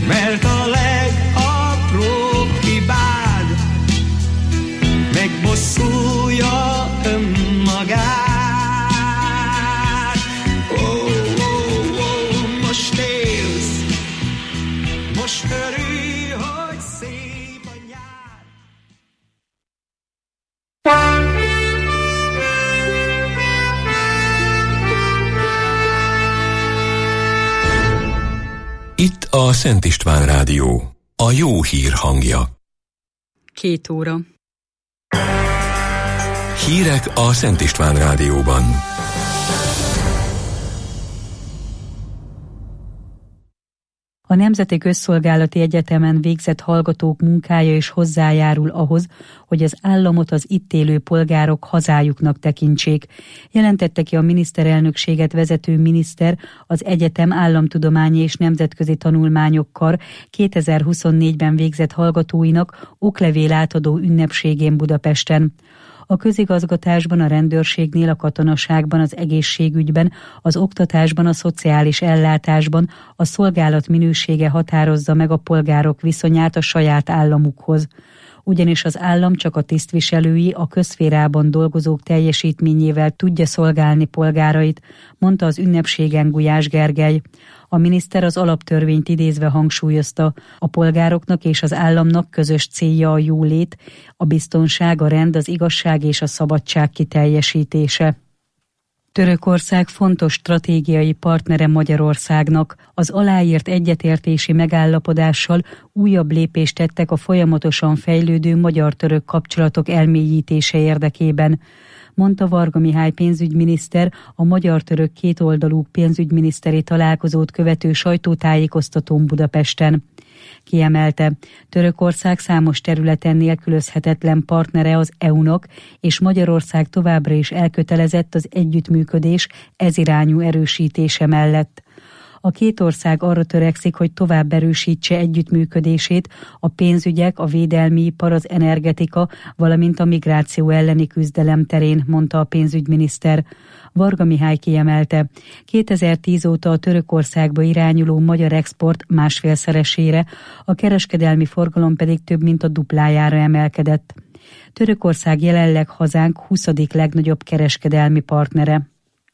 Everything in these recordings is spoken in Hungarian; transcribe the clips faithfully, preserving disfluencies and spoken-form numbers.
mert a legapróbb hibád megbosszulja önmagát. Oh, oh, oh, most élsz, most örülj, hogy szép a nyár. Itt a Szent István Rádió, a jó hír hangja. Két óra. Hírek a Szent István Rádióban. A Nemzeti Közszolgálati Egyetemen végzett hallgatók munkája is hozzájárul ahhoz, hogy az államot az itt élő polgárok hazájuknak tekintsék, jelentette ki a miniszterelnökséget vezető miniszter az egyetem államtudományi és nemzetközi tanulmányokkar kétezer-huszonnégyben végzett hallgatóinak oklevél átadó ünnepségén Budapesten. A közigazgatásban, a rendőrségnél, a katonaságban, az egészségügyben, az oktatásban, a szociális ellátásban a szolgálat minősége határozza meg a polgárok viszonyát a saját államukhoz. Ugyanis az állam csak a tisztviselői, a közszférában dolgozók teljesítményével tudja szolgálni polgárait, mondta az ünnepségen Gulyás Gergely. A miniszter az alaptörvényt idézve hangsúlyozta, a polgároknak és az államnak közös célja a jólét, a biztonság, a rend, az igazság és a szabadság kiteljesítése. Törökország fontos stratégiai partnere Magyarországnak. Az aláírt egyetértési megállapodással újabb lépést tettek a folyamatosan fejlődő magyar-török kapcsolatok elmélyítése érdekében, mondta Varga Mihály pénzügyminiszter a magyar-török kétoldalú pénzügyminiszteri találkozót követő sajtótájékoztatón Budapesten. Kiemelte, Törökország számos területen nélkülözhetetlen partnere az é u-nak, és Magyarország továbbra is elkötelezett az együttműködés ezirányú erősítése mellett. A két ország arra törekszik, hogy tovább erősítse együttműködését a pénzügyek, a védelmi ipar, az energetika, valamint a migráció elleni küzdelem terén, mondta a pénzügyminiszter. Varga Mihály kiemelte, kétezer-tíz óta a Törökországba irányuló magyar export másfélszeresére, a kereskedelmi forgalom pedig több mint a duplájára emelkedett. Törökország jelenleg hazánk huszadik legnagyobb kereskedelmi partnere.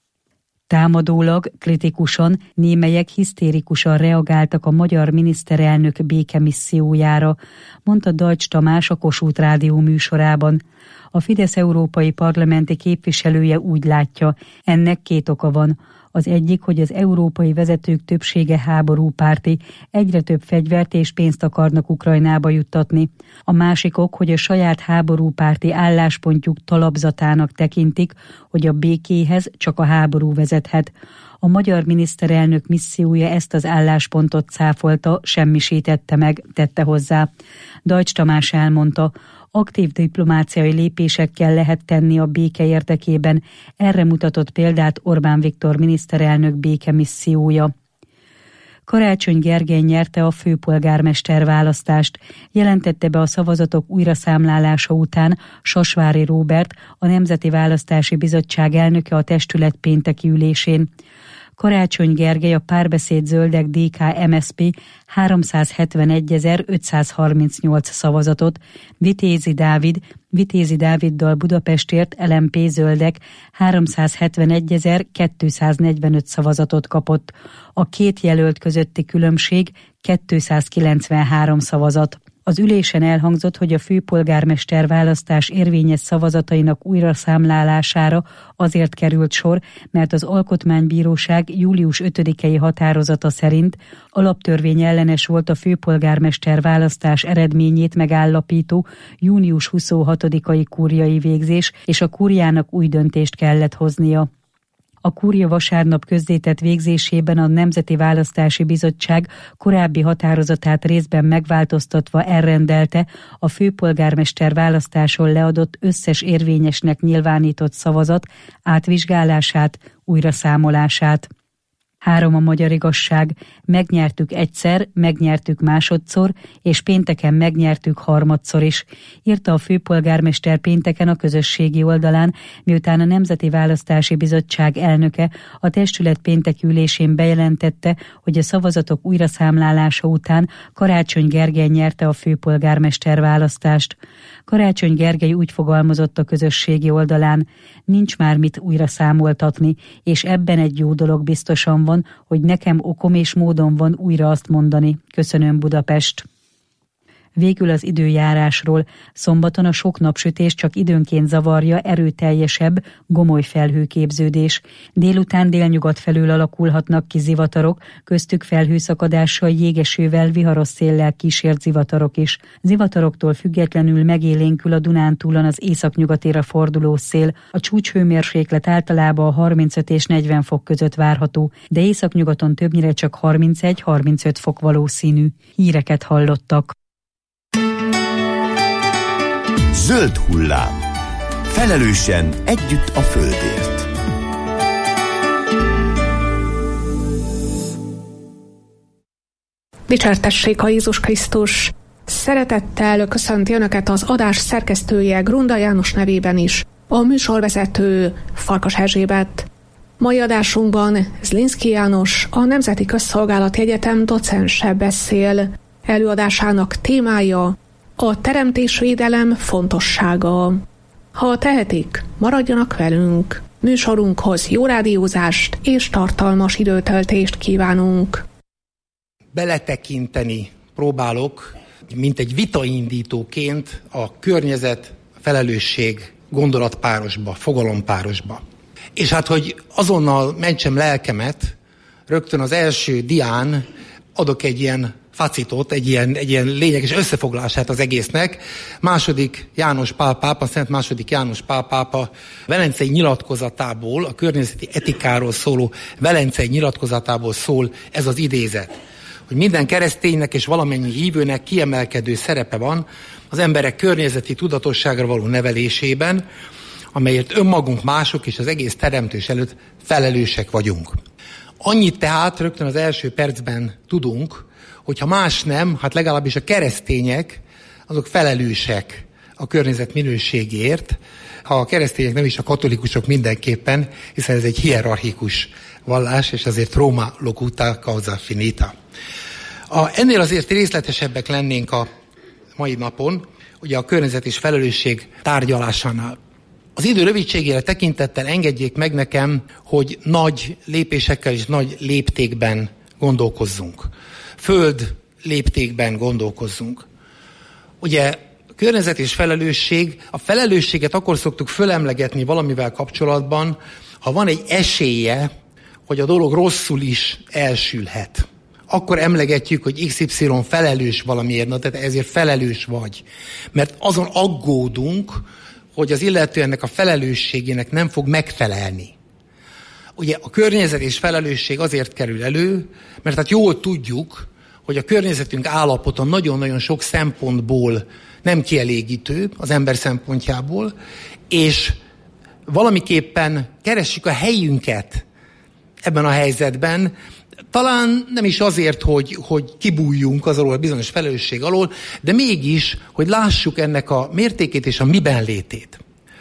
Támadólag, kritikusan, némelyek hisztérikusan reagáltak a magyar miniszterelnök békemissziójára, mondta Deutsch Tamás a Kossuth Rádió műsorában. A Fidesz európai parlamenti képviselője úgy látja, ennek két oka van. Az egyik, hogy az európai vezetők többsége háborúpárti, egyre több fegyvert és pénzt akarnak Ukrajnába juttatni. A másik ok, hogy a saját háborúpárti álláspontjuk talapzatának tekintik, hogy a békéhez csak a háború vezethet. A magyar miniszterelnök missziója ezt az álláspontot cáfolta, semmisítette meg, tette hozzá. Deutsch Tamás elmondta, aktív diplomáciai lépésekkel lehet tenni a béke érdekében, erre mutatott példát Orbán Viktor miniszterelnök békemissziója. Karácsony Gergely nyerte a főpolgármester választást, jelentette be a szavazatok újraszámlálása után Sasvári Róbert, a Nemzeti Választási Bizottság elnöke a testület pénteki ülésén. Karácsony Gergely a Párbeszéd Zöldek dé ká em es zé pé háromszázhetvenegyezer-ötszázharmincnyolc szavazatot, Vitézi Dávid, Vitézi Dáviddal Budapestért el em pé Zöldek háromszázhetvenegyezer-kétszáznegyvenöt szavazatot kapott. A két jelölt közötti különbség kétszázkilencvenhárom szavazat. Az ülésen elhangzott, hogy a főpolgármester választás érvényes szavazatainak újraszámlálására azért került sor, mert az Alkotmánybíróság július ötödikei határozata szerint alaptörvény ellenes volt a főpolgármester választás eredményét megállapító június huszonhatodikai kúriai végzés, és a kúriának új döntést kellett hoznia. A kúria vasárnap közzétett végzésében a Nemzeti Választási Bizottság korábbi határozatát részben megváltoztatva elrendelte a főpolgármester választáson leadott összes érvényesnek nyilvánított szavazat átvizsgálását, újraszámolását. Három a magyar igazság, megnyertük egyszer, megnyertük másodszor, és pénteken megnyertük harmadszor is, írta a főpolgármester pénteken a közösségi oldalán, miután a Nemzeti Választási Bizottság elnöke a testület pénteki ülésén bejelentette, hogy a szavazatok újraszámlálása után Karácsony Gergely nyerte a főpolgármester választást. Karácsony Gergely úgy fogalmazott a közösségi oldalán, nincs már mit újra számoltatni, és ebben egy jó dolog biztosan van, hogy nekem okom és módon van újra azt mondani. Köszönöm, Budapest! Végül az időjárásról. Szombaton a sok napsütés csak időnként zavarja erőteljesebb, gomoly felhőképződés. Délután délnyugat felől alakulhatnak ki zivatarok, köztük felhőszakadással, jégesővel, viharos széllel kísért zivatarok is. Zivataroktól függetlenül megélénkül a Dunántúlon az északnyugatére forduló szél. A csúcshőmérséklet általában a harmincöt és negyven fok között várható, de északnyugaton többnyire csak harmincegy-harmincöt fok valószínű. Híreket hallottak. Zöld hullám. Felelősen együtt a földért. Dicsértessék a Jézus Krisztus! Szeretettel köszönti Önöket az adás szerkesztője Grunda János nevében is, a műsorvezető Farkas Erzsébet. Mai adásunkban Zlinszky János, a Nemzeti Közszolgálati Egyetem docense beszél. Előadásának témája a teremtésvédelem fontossága. Ha tehetik, maradjanak velünk. Műsorunkhoz jó rádiózást és tartalmas időtöltést kívánunk. Beletekinteni próbálok, mint egy vitaindítóként a környezet, felelősség gondolatpárosba, fogalompárosba. És hát, hogy azonnal mentsem lelkemet, rögtön az első dián adok egy ilyen facitot, egy ilyen, egy ilyen lényeges összefoglalását az egésznek. Második János Pál pápa, Szent második János Pál pápa velencei nyilatkozatából, a környezeti etikáról szóló velencei nyilatkozatából szól ez az idézet, hogy minden kereszténynek és valamennyi hívőnek kiemelkedő szerepe van az emberek környezeti tudatosságra való nevelésében, amelyért önmagunk, mások és az egész teremtős előtt felelősek vagyunk. Annyit tehát rögtön az első percben tudunk, hogyha más nem, hát legalábbis a keresztények, azok felelősek a környezet minőségért, ha a keresztények nem is, a katolikusok mindenképpen, hiszen ez egy hierarchikus vallás, és azért Roma locuta causa finita. A, ennél azért részletesebbek lennénk a mai napon, ugye a környezet és felelősség tárgyalásánál. Az idő rövidségére tekintettel engedjék meg nekem, hogy nagy lépésekkel és nagy léptékben gondolkozzunk. Föld léptékben gondolkozzunk. Ugye a környezet és felelősség, a felelősséget akkor szoktuk fölemlegetni valamivel kapcsolatban, ha van egy esélye, hogy a dolog rosszul is elsülhet. Akkor emlegetjük, hogy iksz ipszilon felelős valamiért, na, tehát ezért felelős vagy. Mert azon aggódunk, hogy az illető ennek a felelősségének nem fog megfelelni. Ugye a környezet és felelősség azért kerül elő, mert hát jól tudjuk, hogy a környezetünk állapota nagyon-nagyon sok szempontból nem kielégítő az ember szempontjából, és valamiképpen keressük a helyünket ebben a helyzetben, talán nem is azért, hogy, hogy kibújjunk az alól, bizonyos felelősség alól, de mégis, hogy lássuk ennek a mértékét és a miben létét.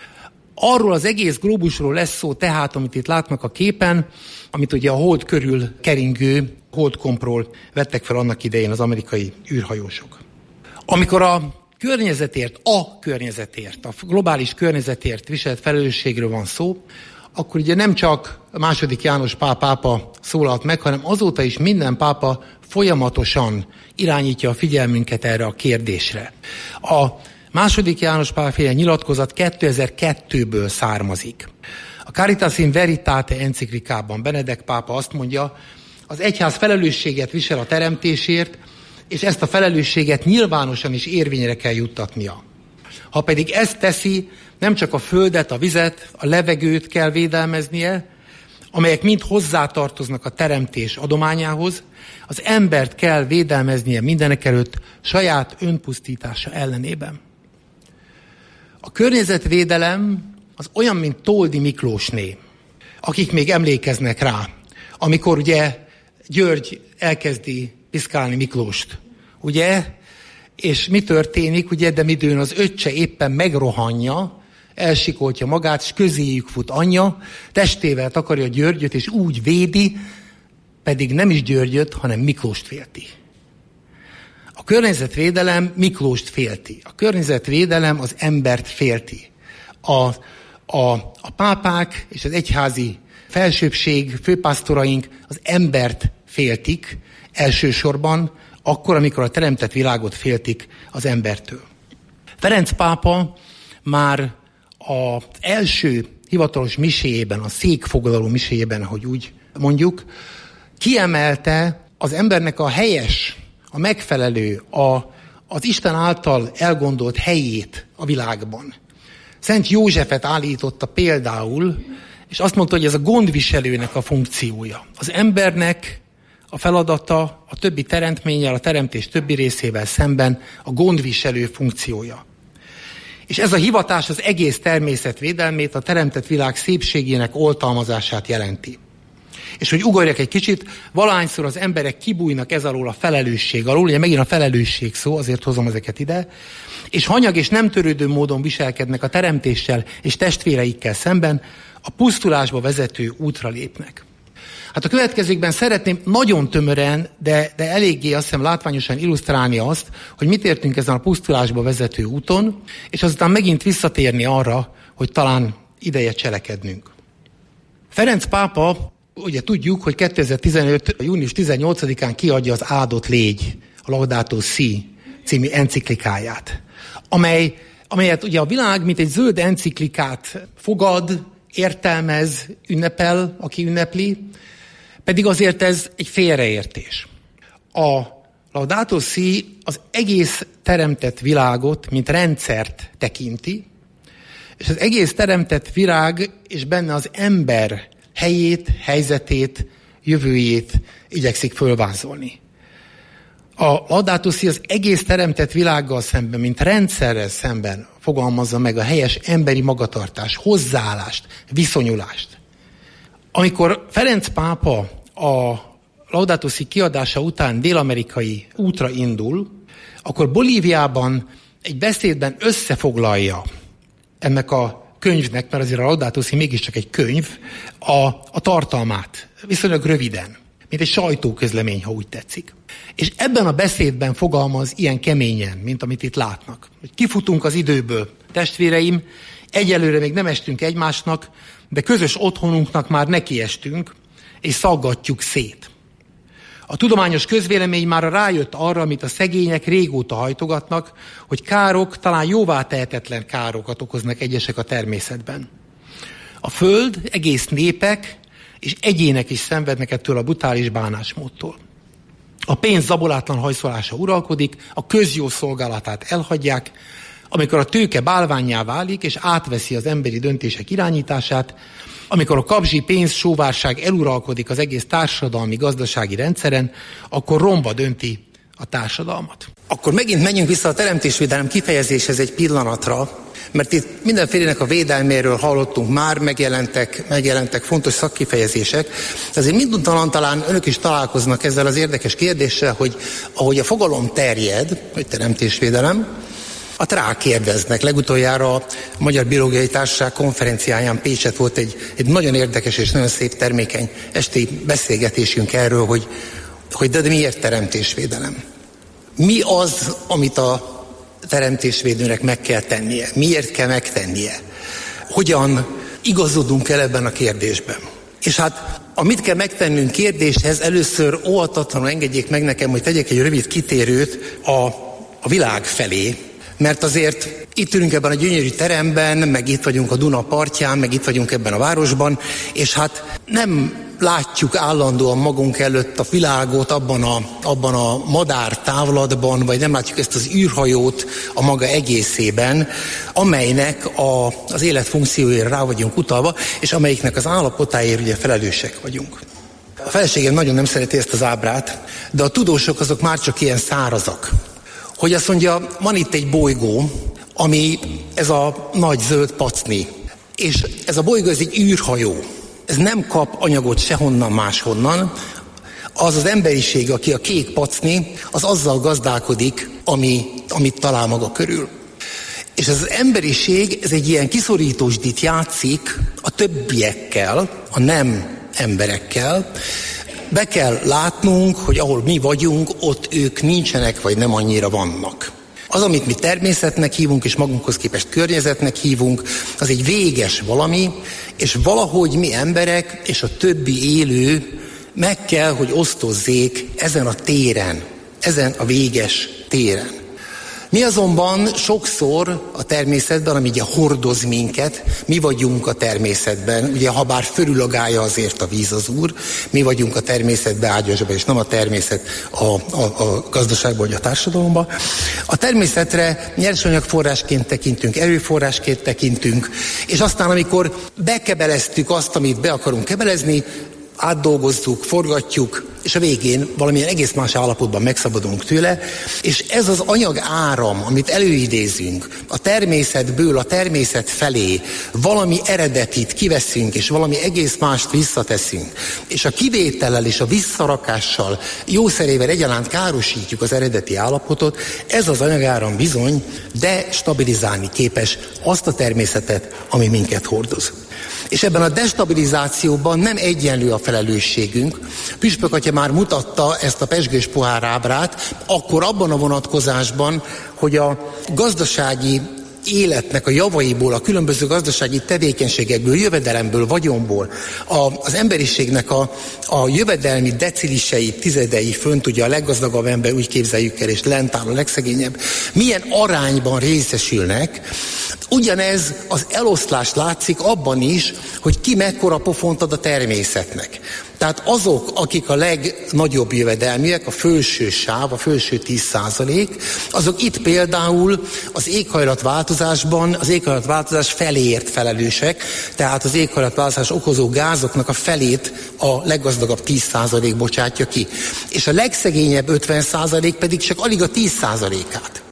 Arról az egész glóbusról lesz szó tehát, amit itt látnak a képen, amit ugye a hold körül keringő holdkompról vettek fel annak idején az amerikai űrhajósok. Amikor a környezetért, a környezetért, a globális környezetért viselt felelősségről van szó, akkor ugye nem csak a második János Pál pápa szólalt meg, hanem azóta is minden pápa folyamatosan irányítja a figyelmünket erre a kérdésre. A második János Pál féle nyilatkozat kétezer-kettőből származik. A Caritas in Veritate enciklikában Benedek pápa azt mondja, az egyház felelősséget visel a teremtésért, és ezt a felelősséget nyilvánosan is érvényre kell juttatnia. Ha pedig ezt teszi, nem csak a földet, a vizet, a levegőt kell védelmeznie, amelyek mind hozzátartoznak a teremtés adományához, az embert kell védelmeznie mindenekelőtt saját önpusztítása ellenében. A környezetvédelem az olyan, mint Toldi Miklósné, akik még emlékeznek rá. amikor ugye György elkezdi piszkálni Miklóst, ugye? És mi történik, ugye, de midőn az öccse éppen megrohanja, elsikoltja magát, és közéjük fut anyja, testével takarja Györgyöt, és úgy védi, pedig nem is Györgyöt, hanem Miklóst félti. A környezetvédelem Miklóst félti. A környezetvédelem az embert félti. A, a, a pápák és az egyházi felsőbbség, főpásztoraink az embert féltik elsősorban, akkor, amikor a teremtett világot féltik az embertől. Ferenc pápa már az első hivatalos miséjében, a székfoglaló miséjében, ahogy úgy mondjuk, kiemelte az embernek a helyes, a megfelelő, a, az Isten által elgondolt helyét a világban. Szent Józsefet állította például, és azt mondta, hogy ez a gondviselőnek a funkciója. Az embernek a feladata a többi teremtménnyel, a teremtés többi részével szemben a gondviselő funkciója. És ez a hivatás az egész természet védelmét, a teremtett világ szépségének oltalmazását jelenti. És hogy ugorjak egy kicsit, valahányszor az emberek kibújnak ez alól a felelősség alól, ugye megint a felelősség szó, azért hozom ezeket ide, és hanyag és nem törődő módon viselkednek a teremtéssel és testvéreikkel szemben, a pusztulásba vezető útra lépnek. Hát a következőkben szeretném nagyon tömören, de, de eléggé azt hiszem látványosan illusztrálni azt, hogy mit értünk ezen a pusztulásba vezető úton, és azután megint visszatérni arra, hogy talán ideje cselekednünk. Ferenc pápa, ugye tudjuk, hogy kétezer-tizenöt. június tizennyolcadikán kiadja az Áldott légy, a Laudato Si című enciklikáját, amely, amelyet ugye a világ, mint egy zöld enciklikát fogad, értelmez, ünnepel, aki ünnepli, pedig azért ez egy félreértés. A Laudato Si az egész teremtett világot, mint rendszert tekinti, és az egész teremtett világ, és benne az ember helyét, helyzetét, jövőjét igyekszik fölvázolni. A Laudato Si az egész teremtett világgal szemben, mint rendszerrel szemben fogalmazza meg a helyes emberi magatartás, hozzáállást, viszonyulást. Amikor Ferenc pápa a Laudato Si kiadása után dél-amerikai útra indul, akkor Bolíviában egy beszédben összefoglalja ennek a könyvnek, mert azért a Laudato Si mégiscsak egy könyv, a, a tartalmát, viszonylag röviden, mint egy sajtóközlemény, ha úgy tetszik. És ebben a beszédben fogalmaz ilyen keményen, mint amit itt látnak. Hogy kifutunk az időből, testvéreim, egyelőre még nem estünk egymásnak, de közös otthonunknak már nekiestünk, és szaggatjuk szét. A tudományos közvélemény már rájött arra, amit a szegények régóta hajtogatnak, hogy károk, talán jóvá tehetetlen károkat okoznak egyesek a természetben. A Föld, egész népek és egyének is szenvednek ettől a brutális bánásmódtól. A pénz zabolátlan hajszolása uralkodik, a közjó szolgálatát elhagyják, amikor a tőke bálvánnyá válik és átveszi az emberi döntések irányítását, amikor a kabzsi pénz sóvárság eluralkodik az egész társadalmi, gazdasági rendszeren, akkor romba dönti a társadalmat. Akkor megint menjünk vissza a teremtésvédelem kifejezéshez egy pillanatra, mert itt mindenfélének a védelméről hallottunk már, megjelentek, megjelentek fontos szakkifejezések. Azért minduntalan talán önök is találkoznak ezzel az érdekes kérdéssel, hogy ahogy a fogalom terjed, hogy teremtésvédelem, hát rákérdeznek. Legutoljára a Magyar Biológiai Társaság konferenciáján Pécset volt egy, egy nagyon érdekes és nagyon szép termékeny esti beszélgetésünk erről, hogy, hogy de, de miért teremtésvédelem? Mi az, amit a teremtésvédőnek meg kell tennie? Miért kell megtennie? Hogyan igazodunk el ebben a kérdésben? És hát amit kell megtennünk kérdéshez, először óvatatlanul engedjék meg nekem, hogy tegyek egy rövid kitérőt a, a világ felé, mert azért itt ülünk ebben a gyönyörű teremben, meg itt vagyunk a Duna partján, meg itt vagyunk ebben a városban, és hát nem látjuk állandóan magunk előtt a világot abban a, abban a madár távlatban, vagy nem látjuk ezt az űrhajót a maga egészében, amelynek a, az élet funkcióira rá vagyunk utalva, és amelyiknek az állapotáért ugye felelősek vagyunk. A feleségem nagyon nem szereti ezt az ábrát, de a tudósok azok már csak ilyen szárazak. Hogy azt mondja, van itt egy bolygó, ami ez a nagy zöld pacni, és ez a bolygó ez egy űrhajó. ez nem kap anyagot sehonnan máshonnan, az az emberiség, aki a kék pacni, az azzal gazdálkodik, ami, amit talál maga körül. És ez az emberiség, ez egy ilyen kiszorítósdit játszik a többiekkel, a nem emberekkel. Be kell látnunk, hogy ahol mi vagyunk, ott ők nincsenek, vagy nem annyira vannak. Az, amit mi természetnek hívunk, és magunkhoz képest környezetnek hívunk, az egy véges valami, és valahogy mi emberek és a többi élő meg kell, hogy osztozzék ezen a téren, ezen a véges téren. Mi azonban sokszor a természetben, ami ugye hordoz minket, mi vagyunk a természetben, ugye ha bár fölülagálja azért a víz az Úr, mi vagyunk a természetben ágyasban, és nem a természet a, a, a gazdaságban vagy a társadalomban. A természetre nyersanyagforrásként tekintünk, erőforrásként tekintünk, és aztán amikor bekebeleztük azt, amit be akarunk kebelezni, átdolgozzuk, forgatjuk, és a végén valamilyen egész más állapotban megszabadulunk tőle, és ez az anyag áram, amit előidézünk, a természetből a természet felé valami eredetit kiveszünk, és valami egész mást visszateszünk, és a kivétellel és a visszarakással jószerével egyaránt károsítjuk az eredeti állapotot, ez az anyagáram bizony destabilizálni képes azt a természetet, ami minket hordoz. És ebben a destabilizációban nem egyenlő a felelősségünk. Püspök atya már mutatta ezt a pezsgős pohár ábrát, akkor abban a vonatkozásban, hogy a gazdasági életnek a javaiból, a különböző gazdasági tevékenységekből, jövedelemből, vagyonból, a, az emberiségnek a, a jövedelmi decilisei, tizedei fönt, ugye a leggazdagabb ember úgy képzeljük el, és lent áll a legszegényebb, milyen arányban részesülnek. Ugyanez az eloszlás látszik abban is, hogy ki mekkora pofont ad a természetnek. Tehát azok, akik a legnagyobb jövedelműek, a felső sáv, a felső tíz százalék, azok itt például az éghajlatváltozásban, az éghajlatváltozás feléért felelősek, tehát az éghajlatváltozás okozó gázoknak a felét a leggazdagabb tíz százalék bocsátja ki. És a legszegényebb ötven százalék pedig csak alig a tíz százalékát.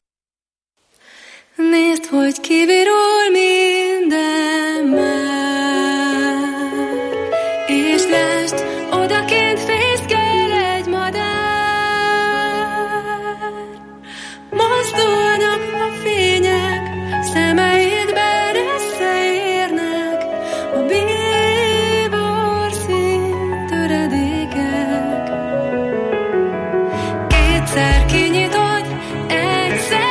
Nézd, hogy kivirul minden már, és lásd, odakint fészkel egy madár. Mozdulnak a fények, szemeidben összeérnek a bíbor szín töredékek. Kétszer kinyitod, egyszer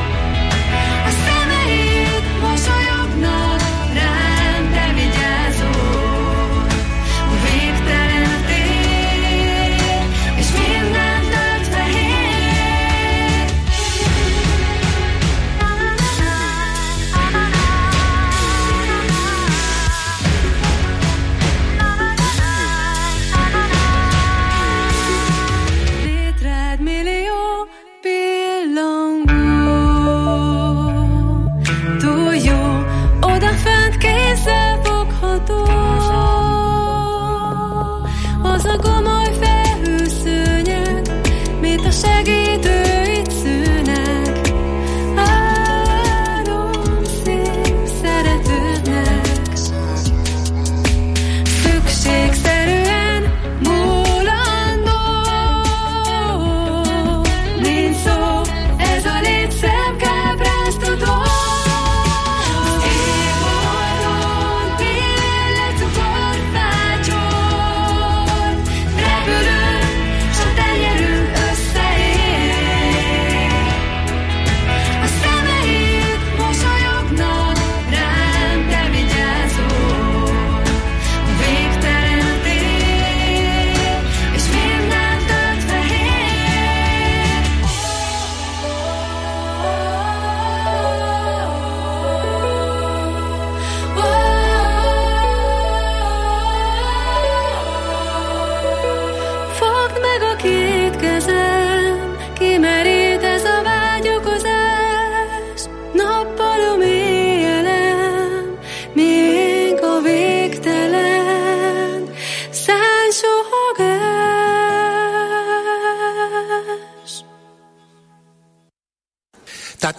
mosolyognak rám, de vigyázol.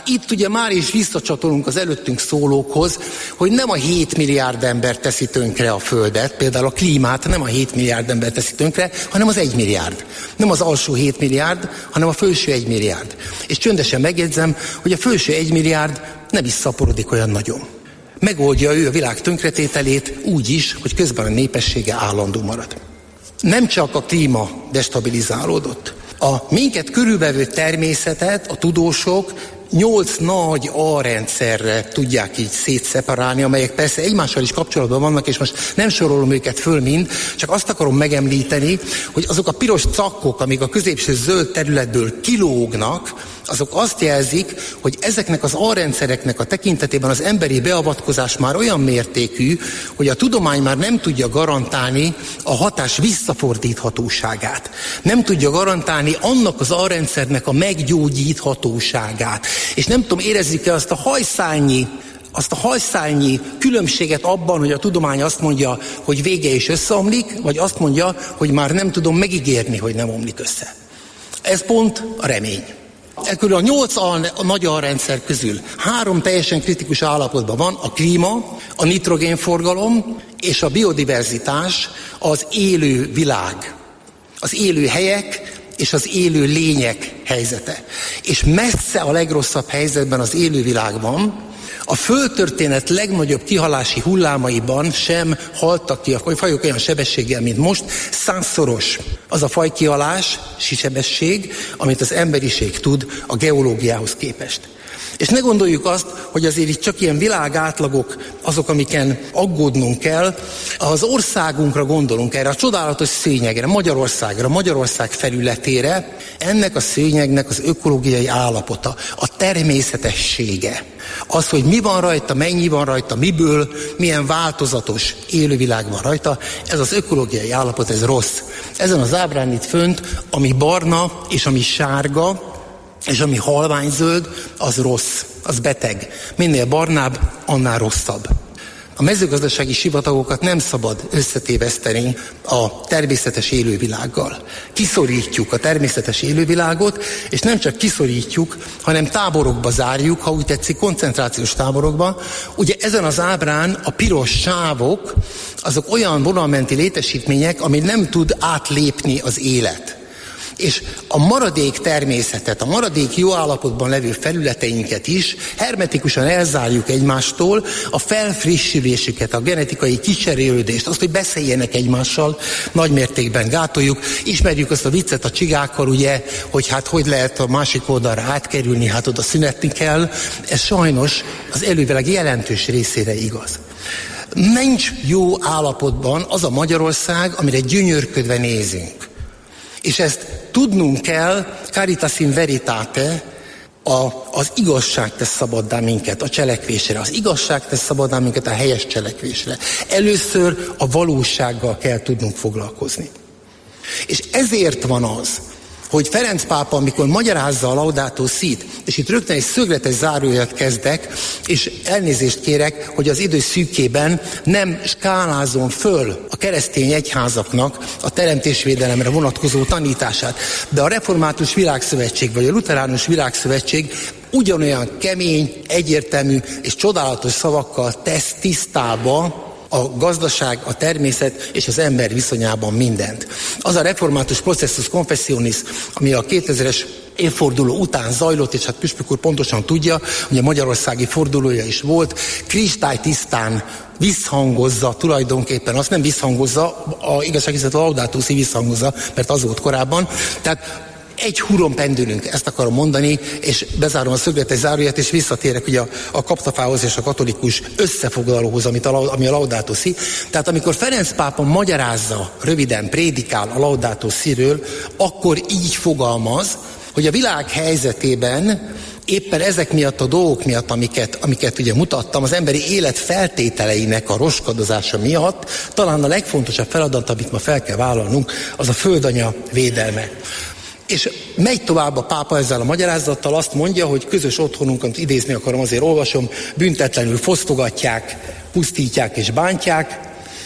itt ugye már is visszacsatolunk az előttünk szólókhoz, hogy nem a hét milliárd ember teszi tönkre a Földet, például a klímát nem a hét milliárd ember teszi tönkre, hanem az egy milliárd. Nem az alsó hét milliárd, hanem a felső egy milliárd. És csöndesen megjegyzem, hogy a felső egy milliárd nem is szaporodik olyan nagyon. Megoldja ő a világ tönkretételét úgy is, hogy közben a népessége állandó marad. Nem csak a klíma destabilizálódott. A minket körülvevő természetet a tudósok nyolc nagy alrendszerre tudják így szétszeparálni, amelyek persze egymással is kapcsolatban vannak, és most nem sorolom őket föl mind, csak azt akarom megemlíteni, hogy azok a piros cakkok, amik a középső zöld területből kilógnak, azok azt jelzik, hogy ezeknek az alrendszereknek a tekintetében az emberi beavatkozás már olyan mértékű, hogy a tudomány már nem tudja garantálni a hatás visszafordíthatóságát. Nem tudja garantálni annak az alrendszernek a meggyógyíthatóságát. És nem tudom, érezzük-e azt a hajszálnyi, azt a hajszálnyi különbséget abban, hogy a tudomány azt mondja, hogy vége és összeomlik, vagy azt mondja, hogy már nem tudom megígérni, hogy nem omlik össze. Ez pont a remény. Ekkor a nyolc al- a nagy alrendszer közül három teljesen kritikus állapotban van: a klíma, a nitrogénforgalom és a biodiverzitás, az élő világ, az élő helyek és az élő lények helyzete. És messze a legrosszabb helyzetben az élővilágban, a földtörténet legnagyobb kihalási hullámaiban sem haltak ki a fajok olyan sebességgel, mint most. Százszoros az a fajkihalás, sebesség, amit az emberiség tud a geológiához képest. És ne gondoljuk azt, hogy azért itt csak ilyen világátlagok azok, amiken aggódnunk kell. Az országunkra gondolunk, erre a csodálatos szőnyegre, Magyarországra, Magyarország felületére, ennek a szőnyegnek az ökológiai állapota, a természetessége. Az, hogy mi van rajta, mennyi van rajta, miből, milyen változatos élővilág van rajta, ez az ökológiai állapot, ez rossz. Ezen az ábrán itt fönt, ami barna és ami sárga, és ami halványzöld, az rossz, az beteg. Minél barnább, annál rosszabb. A mezőgazdasági sivatagokat nem szabad összetéveszteni a természetes élővilággal. Kiszorítjuk a természetes élővilágot, és nem csak kiszorítjuk, hanem táborokba zárjuk, ha úgy tetszik, koncentrációs táborokba. Ugye ezen az ábrán a piros sávok, azok olyan vonalmenti létesítmények, ami nem tud átlépni az élet. És a maradék természetet, a maradék jó állapotban levő felületeinket is hermetikusan elzárjuk egymástól, a felfrissülésüket, a genetikai kicserélődést, azt, hogy beszéljenek egymással, nagymértékben gátoljuk. Ismerjük azt a viccet a csigákkal, ugye, hogy hát hogy lehet a másik oldalra átkerülni, hát oda szünetni kell. Ez sajnos az élővilág jelentős részére igaz. Nincs jó állapotban az a Magyarország, amire gyönyörködve nézünk. És ezt tudnunk kell, caritas in veritate, a, az igazság tesz szabaddá minket a cselekvésre. Az igazság tesz szabaddá minket a helyes cselekvésre. Először a valósággal kell tudnunk foglalkozni. És ezért van az, hogy Ferenc pápa, amikor magyarázza a Laudato Sit, és itt rögtön egy szögletes zárójelet kezdek, és elnézést kérek, hogy az idő szűkében nem skálázom föl a keresztény egyházaknak a teremtésvédelemre vonatkozó tanítását. De a Református Világszövetség, vagy a Lutheránus Világszövetség ugyanolyan kemény, egyértelmű és csodálatos szavakkal tesz tisztába a gazdaság, a természet és az ember viszonyában mindent. Az a református processus confessionis, ami a kétezres évforduló után zajlott, és hát Püspök úr pontosan tudja, hogy a magyarországi fordulója is volt, kristálytisztán visszhangozza tulajdonképpen, azt nem visszhangozza, a igazságügyet a Laudato Si visszhangozza, mert az volt korábban. Tehát egy húron pendülünk, ezt akarom mondani, és bezárom a szögletes záróját, és visszatérek ugye a, a kaptafához és a katolikus összefoglalóhoz, amit a, ami a Laudato Si. Tehát amikor Ferenc pápa magyarázza, röviden prédikál a Laudato Si-ről, akkor így fogalmaz, hogy a világ helyzetében éppen ezek miatt a dolgok miatt, amiket, amiket ugye mutattam, az emberi élet feltételeinek a roskadozása miatt talán a legfontosabb feladat, amit ma fel kell vállalnunk, az a földanya védelme. És megy tovább a pápa ezzel a magyarázattal, azt mondja, hogy közös otthonunkat idézni akarom, azért olvasom, büntetlenül fosztogatják, pusztítják és bántják,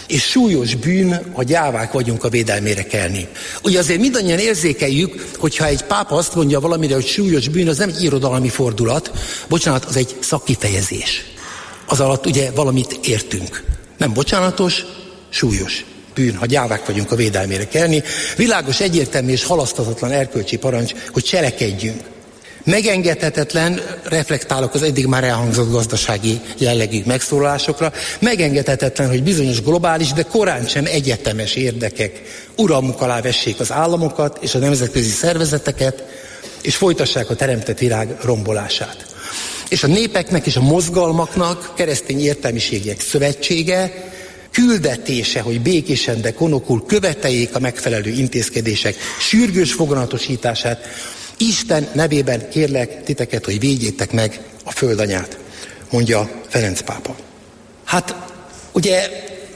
és súlyos bűn, ha gyávák vagyunk a védelmére kelni. Ugye azért mindannyian érzékeljük, hogyha egy pápa azt mondja valamire, hogy súlyos bűn, az nem egy irodalmi fordulat, bocsánat, az egy szakkifejezés. Az alatt ugye valamit értünk. Nem bocsánatos, súlyos bűn, ha gyávák vagyunk a védelmére kelni. Világos, egyértelmű és halaszthatatlan erkölcsi parancs, hogy cselekedjünk. Megengedhetetlen, reflektálok az eddig már elhangzott gazdasági jellegű megszólalásokra, megengedhetetlen, hogy bizonyos globális, de korán sem egyetemes érdekek uralmuk alá vessék az államokat és a nemzetközi szervezeteket, és folytassák a teremtett világ rombolását. És a népeknek és a mozgalmaknak, keresztény értelmiségiek szövetsége, küldetése, hogy békésen, de konokul követeljék a megfelelő intézkedések sürgős foganatosítását. Isten nevében kérlek titeket, hogy védjétek meg a földanyát, mondja Ferenc pápa. Hát ugye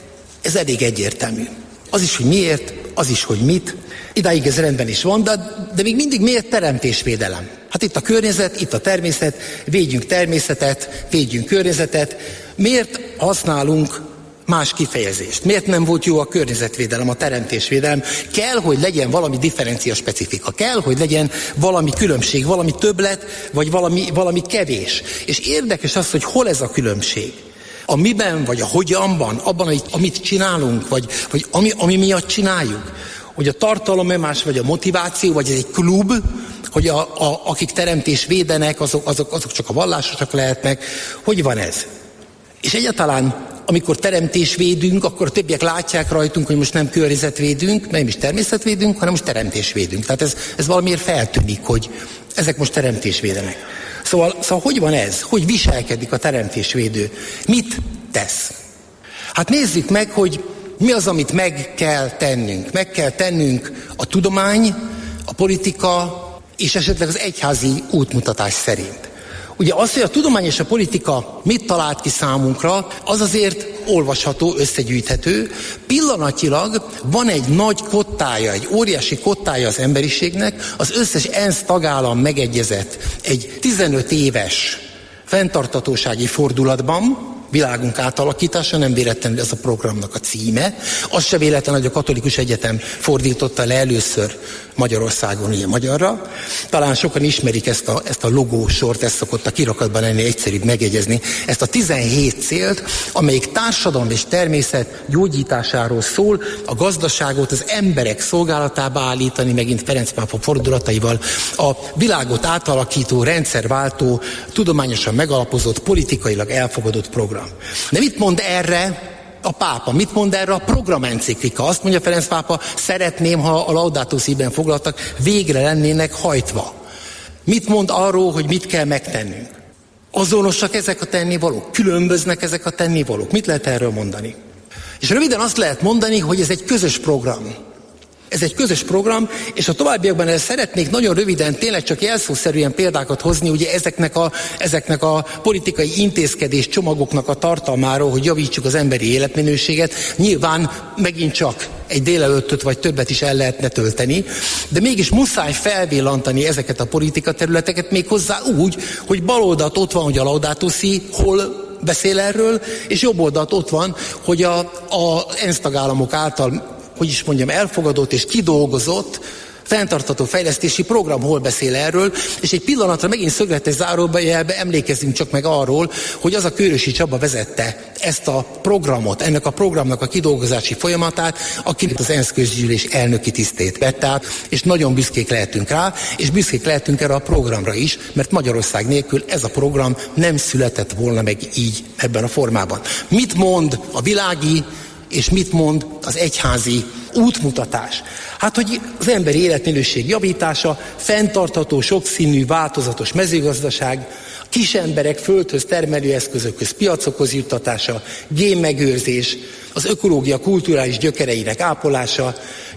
ez elég egyértelmű. Az is, hogy miért, az is, hogy mit. Idáig ez rendben is van, de, de még mindig miért teremtésvédelem? Hát itt a környezet, itt a természet, védjünk természetet, védjünk környezetet. Miért használunk más kifejezést? Miért nem volt jó a környezetvédelem, a teremtésvédelem? Kell, hogy legyen valami differencia specifika. Kell, hogy legyen valami különbség, valami többlet, vagy valami, valami kevés. És érdekes az, hogy hol ez a különbség. A miben, vagy a hogyanban, abban, amit csinálunk, vagy, vagy ami, ami miatt csináljuk. Hogy a tartalom más, vagy a motiváció, vagy ez egy klub, hogy a, a, akik teremtés védenek, azok, azok, azok csak a vallásosak lehetnek. Hogy van ez? És egyáltalán amikor teremtésvédünk, akkor a többiek látják rajtunk, hogy most nem környezetvédünk, nem is természetvédünk, hanem most teremtésvédünk. Tehát ez, ez valamiért feltűnik, hogy ezek most teremtésvédenek. Szóval, szóval hogy van ez? Hogy viselkedik a teremtésvédő? Mit tesz? Hát nézzük meg, hogy mi az, amit meg kell tennünk. Meg kell tennünk a tudomány, a politika és esetleg az egyházi útmutatás szerint. Ugye az, hogy a tudomány és a politika mit talált ki számunkra, az azért olvasható, összegyűjthető. Pillanatilag van egy nagy kottája, egy óriási kottája az emberiségnek, az összes ENSZ tagállam megegyezett egy tizenöt éves fenntarthatósági fordulatban, világunk átalakítása, nem véletlenül ez a programnak a címe. Az se véletlen, hogy a Katolikus Egyetem fordította le először Magyarországon ilyen magyarra. Talán sokan ismerik ezt a, ezt a logósort, ezt szokott a kirakatban lenni egyszerűbb megjegyezni. Ezt a tizenhét célt, amelyik társadalom és természet gyógyításáról szól, a gazdaságot az emberek szolgálatába állítani, megint Ferenc pápa fordulataival, a világot átalakító, rendszerváltó, tudományosan megalapozott, politikailag elfogadott program. De mit mond erre a pápa? Mit mond erre a programenciklika? Azt mondja Ferenc pápa, szeretném, ha a Laudato Si-ben foglaltak végre lennének hajtva. Mit mond arról, hogy mit kell megtennünk? Azonosak ezek a tennivalók? Különböznek ezek a tennivalók? Mit lehet erről mondani? És röviden azt lehet mondani, hogy ez egy közös program. Ez egy közös program, és a továbbiakban el szeretnék nagyon röviden, tényleg csak jelszószerűen példákat hozni, ugye ezeknek a, ezeknek a politikai intézkedés csomagoknak a tartalmáról, hogy javítsuk az emberi életminőséget. Nyilván megint csak egy délelőttöt vagy többet is el lehetne tölteni, de mégis muszáj felvillantani ezeket a politika területeket még hozzá úgy, hogy baloldalt ott van, hogy a Laudato Si hol beszél erről, és jobb oldalt ott van, hogy a, a ENSZ tagállamok által, hogy is mondjam, elfogadott és kidolgozott fenntartható fejlesztési program hol beszél erről, és egy pillanatra megint szögletes zárójelbe emlékezzünk csak meg arról, hogy az a Kőrösi Csaba vezette ezt a programot, ennek a programnak a kidolgozási folyamatát, akinek az ENSZ közgyűlés elnöki tisztét vett át, és nagyon büszkék lehetünk rá, és büszkék lehetünk erre a programra is, mert Magyarország nélkül ez a program nem született volna meg így ebben a formában. Mit mond a világi, és mit mond az egyházi útmutatás? Hát, hogy az emberi életminőség javítása, fenntartható, sokszínű, változatos mezőgazdaság, kis emberek földhöz, termelőeszközökhöz, piacokhoz juttatása, génmegőrzés, az ökológia kulturális gyökereinek ápolása,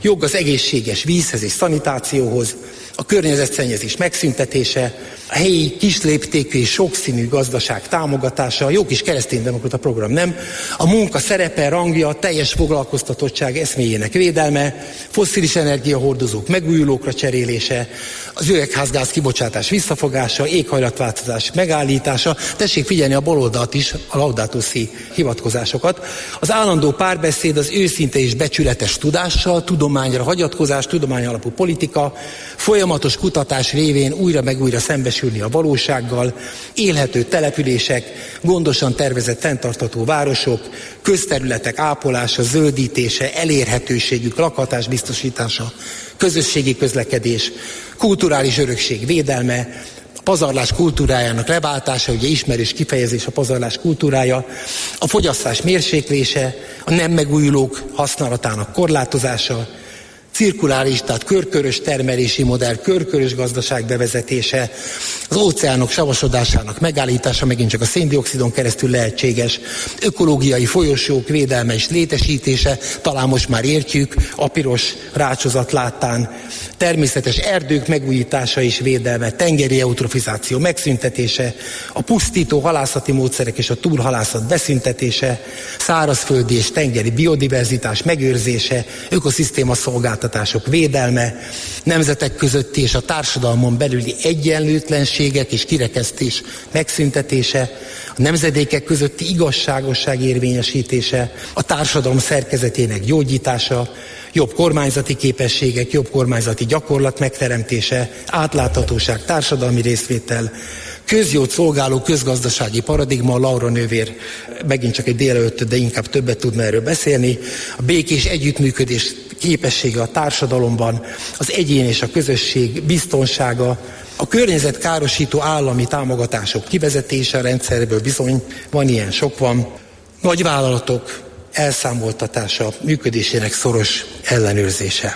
jog az egészséges vízhez és szanitációhoz, a környezetszennyezés megszüntetése, a helyi kisléptékű és sokszínű gazdaság támogatása, a jó kis kereszténydemokrata program, nem? A munka szerepe, rangja, a teljes foglalkoztatottság eszméjének védelme, fosszilis energiahordozók megújulókra cserélése, az üvegházgáz kibocsátás visszafogása, éghajlatváltozás megállítása, tessék figyelni a baloldalt is, a Laudato Si hivatkozásokat. Az állandó párbeszéd, az őszinte és becsületes tudással, tudományra hagyatkozás, tudomány alapú politika, folyamatos kutatás révén újra meg újra szembesülni a valósággal, élhető települések, gondosan tervezett fenntartható városok, közterületek ápolása, zöldítése, elérhetőségük, lakhatás biztosítása, közösségi közlekedés, kulturális örökség védelme, a pazarlás kultúrájának leváltása, ugye ismerős kifejezés a pazarlás kultúrája, a fogyasztás mérséklése, a nem megújulók használatának korlátozása, cirkuláris, tehát körkörös termelési modell, körkörös gazdaság bevezetése, az óceánok savasodásának megállítása, megint csak a széndioxidon keresztül lehetséges, ökológiai folyosók védelme és létesítése, talán most már értjük, a piros rácsozat láttán, természetes erdők megújítása és védelme, tengeri eutrofizáció megszüntetése, a pusztító halászati módszerek és a túlhalászat beszüntetése, szárazföldi és tengeri biodiverzitás megőrzése, ökoszisztéma szolgáltatások védelme, nemzetek közötti és a társadalmon belüli egyenlőtlenségek és kirekesztés megszüntetése, a nemzedékek közötti igazságosság érvényesítése, a társadalom szerkezetének gyógyítása, jobb kormányzati képességek, jobb kormányzati gyakorlat megteremtése, átláthatóság, társadalmi részvétel, közjót szolgáló közgazdasági paradigma, Laura nővér megint csak egy délelőtt, de inkább többet tudna erről beszélni, a békés együttműködés képessége a társadalomban, az egyén és a közösség biztonsága, a környezetkárosító állami támogatások kivezetése a rendszerből, bizony van ilyen, sok van, nagyvállalatok elszámoltatása, működésének szoros ellenőrzése.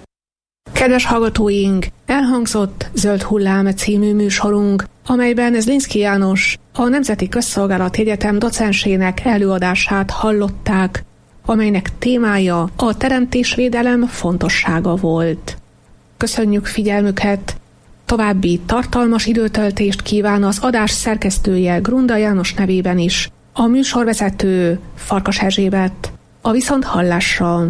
Kedves hallgatóink, elhangzott Zöld hullám című műsorunk, amelyben Zlinszky János, a Nemzeti Közszolgálati Egyetem docensének előadását hallották, amelynek témája a teremtésvédelem fontossága volt. Köszönjük figyelmüket! További tartalmas időtöltést kíván az adás szerkesztője Grunda János nevében is, a műsorvezető Farkas Erzsébet. A viszonthallásra!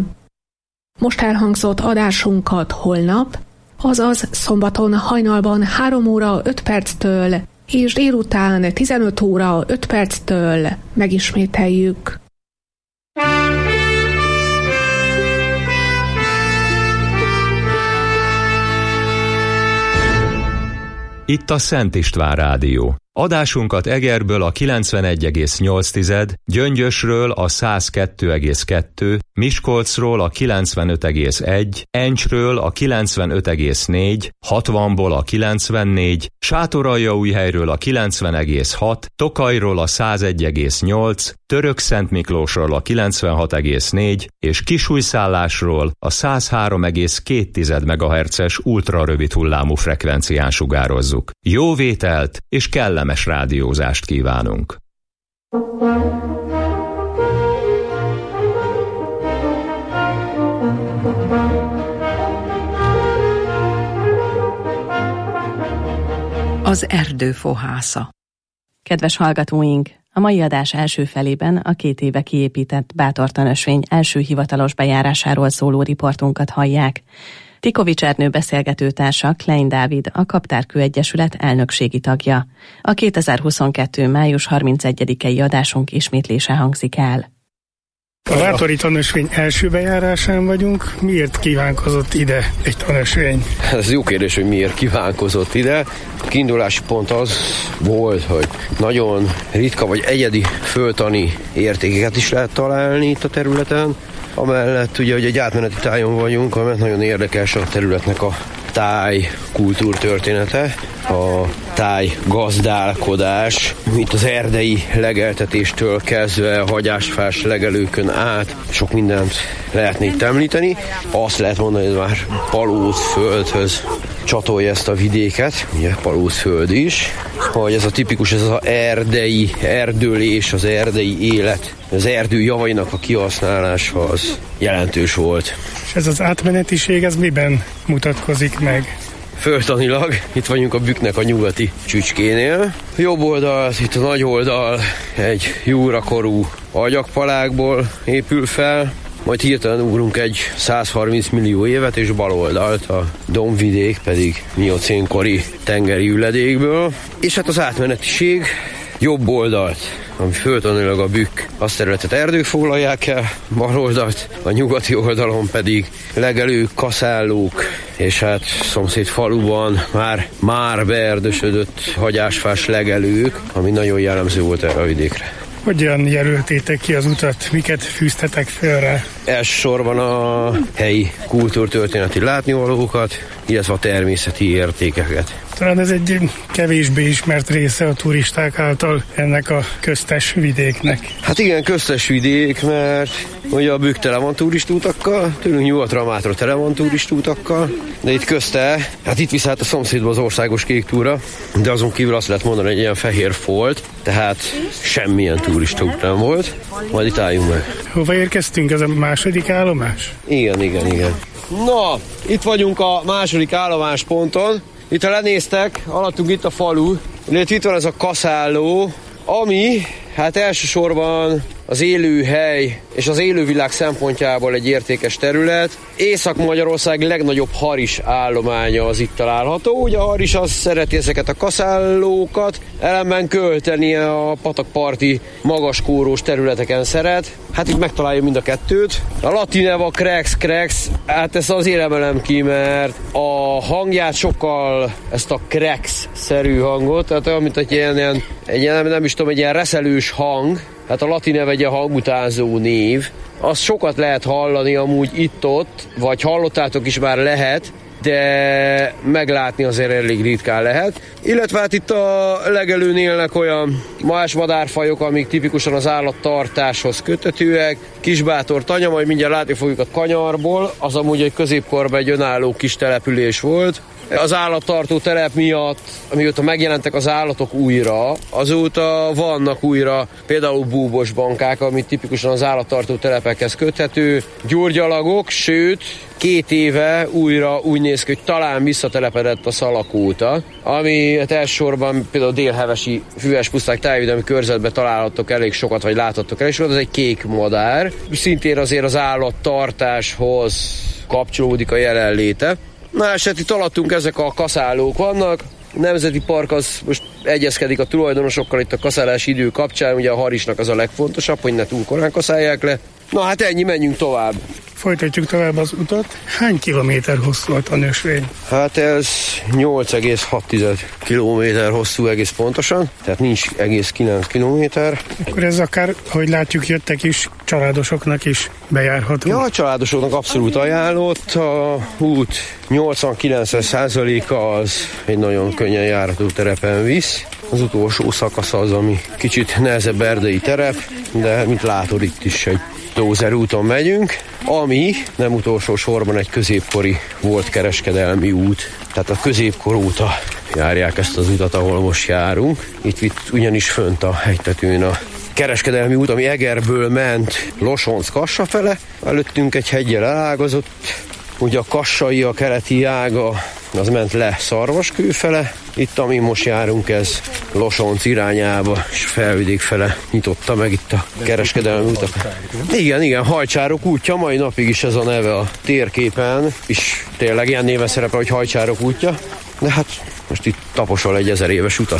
Most elhangzott adásunkat holnap, azaz szombaton hajnalban három óra öt perctől és délután tizenöt óra öt perctől megismételjük. Itt a Szent István Rádió. Adásunkat Egerből a kilencvenegy egész nyolc, Gyöngyösről a száz kettő egész kettő, Miskolcról a kilencvenöt egész egy, Encsről a kilencvenöt egész négy, hatvanból a kilencvennégy, Sátoraljaújhelyről a kilencven egész hat, Tokajról a száz egy egész nyolc, Törökszentmiklósról a kilencvenhat egész négy és Kisújszállásról a száz három egész két megahertzes ultrarövid hullámú frekvencián sugározzuk. Jó vételt és kellemes rádiózást kívánunk! Az erdő fohásza. Kedves hallgatóink! A mai adás első felében a két éve kiépített Bátortanösvény első hivatalos bejárásáról szóló riportunkat hallják. Tikovics Ernő beszélgetőtársa Klein Dávid, a Kaptárkő Egyesület elnökségi tagja. A kétezer-huszonkettő. május harmincegyedikei adásunk ismétlése hangzik el. A Bátori tanösvény első bejárásán vagyunk. Miért kívánkozott ide egy tanösvény? Ez jó kérdés, hogy miért kívánkozott ide. A kiindulási pont az volt, hogy nagyon ritka vagy egyedi földtani értékeket is lehet találni itt a területen. Amellett ugye, hogy egy átmeneti tájon vagyunk, amellett nagyon érdekes a területnek a táj kultúrtörténete, a táj gazdálkodás, itt az erdei legeltetéstől kezdve a hagyásfás legelőkön át, sok mindent lehetne itt említeni. Azt lehet mondani, hogy ez már palóc földhöz csatolja ezt a vidéket, ugye Palózföld is, hogy ez a tipikus, ez az erdei erdőlés, az erdei élet, az erdő javainak a kihasználása az jelentős volt. És ez az átmenetiség, ez miben mutatkozik meg? Földtanilag itt vagyunk a bükknek a nyugati csücskénél. Jobb oldalt, itt a nagy oldal egy júrakorú agyagpalákból épül fel, majd hirtelen ugrunk egy százharminc millió évet, és bal oldalt a dombvidék pedig miocénkori tengeri üledékből. És hát az átmenetiség jobb oldalt, ami földtanilag a bükk, azt területet erdők foglalják el, bal oldalt, a nyugati oldalon pedig legelők, kaszállók, és hát szomszéd faluban már, már beerdősödött hagyásfás legelők, ami nagyon jellemző volt erre a vidékre. Hogyan jelöltétek ki az utat, miket fűztetek fel rá? Elsősorban a helyi kultúrtörténeti látnivalókat, illetve a természeti értékeket. Talán ez egy kevésbé ismert része a turisták által ennek a köztes vidéknek. Hát igen, köztes vidék, mert ugye a bükk tele van turistútakkal, tőlünk nyugatra, Mátra tele van turistútakkal, de itt közte, hát itt viszont a szomszédban az országos kék túra, de azon kívül azt lehet mondani, hogy egy ilyen fehér folt, tehát semmilyen turistaút nem volt, majd itt álljunk meg. Hova érkeztünk, ez a második állomás? Igen, igen, igen. Na, itt vagyunk a második állomásponton. Itt ha lenéztek, alattunk itt a falu, illetve itt van ez a kaszálló, ami hát elsősorban az élőhely és az élővilág szempontjából egy értékes terület. Észak-Magyarország legnagyobb haris állománya az itt található. Ugye a haris az szereti ezeket a kaszállókat, ellenben költeni a patakparti magaskórós területeken szeret. Hát itt megtalálja mind a kettőt. A latin neve krex, krex, hát ezt azért emelem ki, mert a hangját sokkal, ezt a krex-szerű hangot, tehát olyan, mint egy ilyen, ilyen egy ilyen, nem is tudom, egy ilyen reszelős hang, hát a latin neve egy a hangutánzó név. Azt sokat lehet hallani amúgy itt-ott, vagy hallottátok is már lehet, de meglátni azért elég ritkán lehet. Illetve hát itt a legelőn élnek olyan más madárfajok, amik tipikusan az állattartáshoz köthetőek. Kisbátor tanya, majd mindjárt látni fogjuk a Kanyarból, az amúgy egy középkorban egy önálló kis település volt. Az állattartó telep miatt, amióta megjelentek az állatok újra, azóta vannak újra például búbosbankák, ami tipikusan az állattartó telepekhez köthető, gyurgyalagok, sőt, két éve újra úgy néz ki, hogy talán visszatelepedett a Szalakóta, ami hát elsősorban például a délhevesi füves puszták tájvédelmi körzetben találhattok elég sokat, vagy láthattok el, és az egy kék madár. Szintén azért az állattartáshoz kapcsolódik a jelenléte. Na, és hát itt alattunk ezek a kaszállók vannak. A Nemzeti Park az most egyezkedik a tulajdonosokkal itt a kaszálási idő kapcsán, ugye a harisnak az a legfontosabb, hogy ne túl korán kaszálják le. Na hát ennyi, menjünk tovább. Folytatjuk tovább az utat. Hány kilométer hosszú a tanösvény? Hát ez nyolc egész hat kilométer hosszú egész pontosan, tehát nincs egész kilenc kilométer. Akkor ez akár, ahogy látjuk, jöttek is, családosoknak is bejárható. Ja, a családosoknak abszolút ajánlott. A út nyolcvan-kilencven százaléka az egy nagyon könnyen járható terepen visz. Az utolsó szakasz az, ami kicsit nehezebb erdei terep, de mint látod, itt is egy dózer úton megyünk, ami nem utolsó sorban egy középkori volt kereskedelmi út. Tehát a középkor óta járják ezt az utat, ahol most járunk. Itt, itt ugyanis fönt a hegytetőn a kereskedelmi út, ami Egerből ment Losonc-Kassa fele. Előttünk egy heggyel elágazott, ugye a kassai, a keleti ága, az ment le Szarvaskő fele. Itt, ami most járunk, ez Losonc irányába, és Felvidék fele nyitotta meg itt a kereskedelmi utak. Igen, igen, Hajcsárok útja, mai napig is ez a neve a térképen, és tényleg ilyen néven szerepel, hogy Hajcsárok útja, de hát most itt taposol egy ezer éves utat.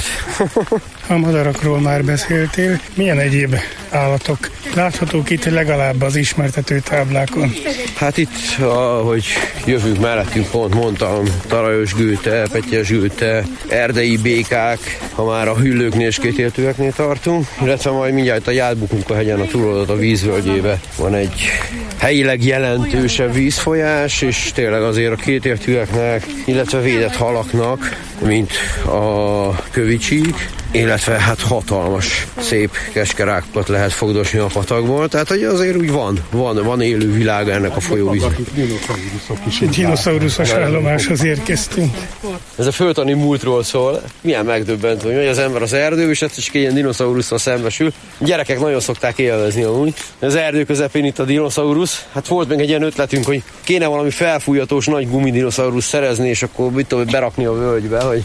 A madarakról már beszéltél. Milyen egyéb állatok láthatók itt legalább az ismertető táblákon? Hát itt, ahogy jövünk mellettünk, pont mondtam, tarajos gőte, petyes gőte, erdei békák, ha már a hüllőknél és kétéltőeknél tartunk, illetve majd mindjárt a játbukunk a hegyen, a túloldalt a vízvölgyébe van egy helyileg jelentősebb vízfolyás, és tényleg azért a kétéltőeknek, illetve védett halaknak, mint a kövicsík, illetve hát hatalmas, szép keskerákokat lehet fogdosni a patakból, tehát hogy azért úgy van, van, van élő világa ennek a folyóvíznek. Dinoszauruszos állomáshoz érkeztünk. Ez a földtani múltról szól. Milyen megdöbbentő, hogy megy az ember az erdőbe, és egyszer csak ilyen dinoszaurusszal szembesül. Gyerekek nagyon szokták élvezni amúgy. Az erdő közepén itt a dinoszaurusz. Hát volt még egy ilyen ötletünk, hogy kéne valami felfújhatós nagy gumidinoszaurusz szerezni, és akkor mit tudom, berakni a völgybe, hogy...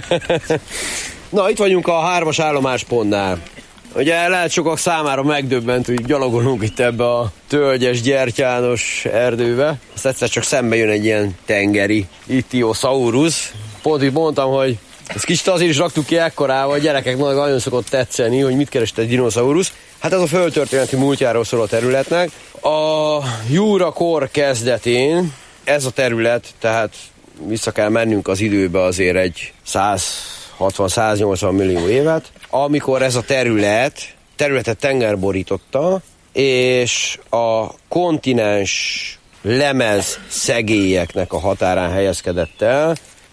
Na, itt vagyunk a hármas állomáspontnál. Ugye lehet sokak számára megdöbbent, hogy gyalogolunk itt ebbe a tölgyes, gyertyános erdőbe. Azt egyszer csak szembe jön egy ilyen tengeri ichthyosaurus. Pont itt mondtam, hogy ezt kicsit azért is raktuk ki ekkorával, a gyerekek nagyon szokott tetszeni, hogy mit keresett egy dinoszaurusz. Hát ez a földtörténeti múltjáról szól a területnek. A Jura-kor kezdetén ez a terület, tehát vissza kell mennünk az időbe azért egy száz hatvan-száznyolcvan millió évet, amikor ez a terület, területet tenger borította, és a kontinens lemez szegélyeknek a határán helyezkedett el,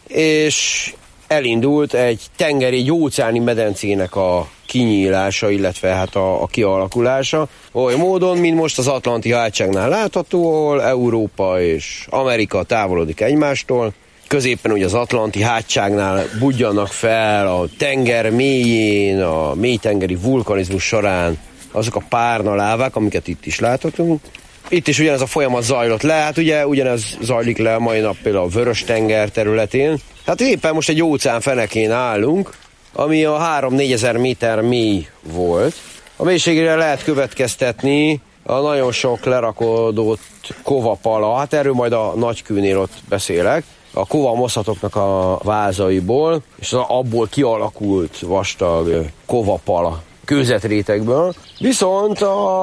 és elindult egy tengeri, egy óceáni medencének a kinyílása, illetve hát a, a kialakulása, oly módon, mint most az Atlanti hátságnál látható, ahol Európa és Amerika távolodik egymástól. Középen ugye az Atlanti hátságnál budjanak fel a tenger mélyén, a mélytengeri vulkanizmus során azok a párnalávák, amiket itt is láthatunk. Itt is ugyanez a folyamat zajlott le, hát ugye ugyanez zajlik le a mai nap például a Vörös-tenger területén. Hát éppen most egy óceán fenekén állunk, ami a három-négyezer méter mély volt. A mélységére lehet következtetni a nagyon sok lerakodott kovapala, hát erről majd a Nagykőnél ott beszélek, a kova moszatoknak a vázaiból, és abból kialakult vastag kovapala kőzetrétegből. Viszont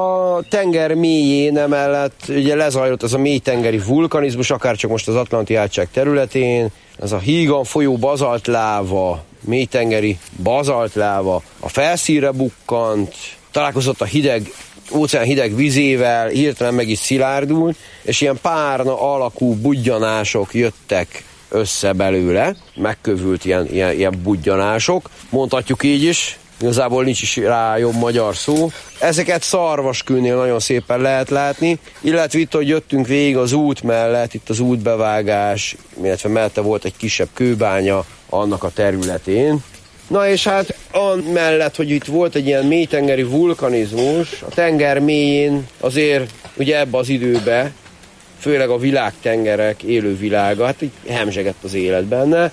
a tenger mélyén emellett ugye lezajlott ez a mélytengeri vulkanizmus, akárcsak most az Atlanti hátság területén, ez a hígan folyó bazaltláva, mélytengeri bazaltláva a felszínre bukkant, találkozott a hideg, óceán hideg vizével, hirtelen meg is szilárdult, és ilyen párna alakú budjanások jöttek össze belőle, megkövült ilyen, ilyen, ilyen budjanások, mondhatjuk így is, igazából nincs is rá jobb magyar szó. Ezeket Szarvaskőnél nagyon szépen lehet látni, illetve itt, hogy jöttünk végig az út mellett, itt az útbevágás, illetve mellette volt egy kisebb kőbánya annak a területén. Na és hát amellett, hogy itt volt egy ilyen mélytengeri vulkanizmus, a tenger mélyén azért ugye ebbe az időbe, főleg a világtengerek élő világa, hát így hemzsegett az élet benne,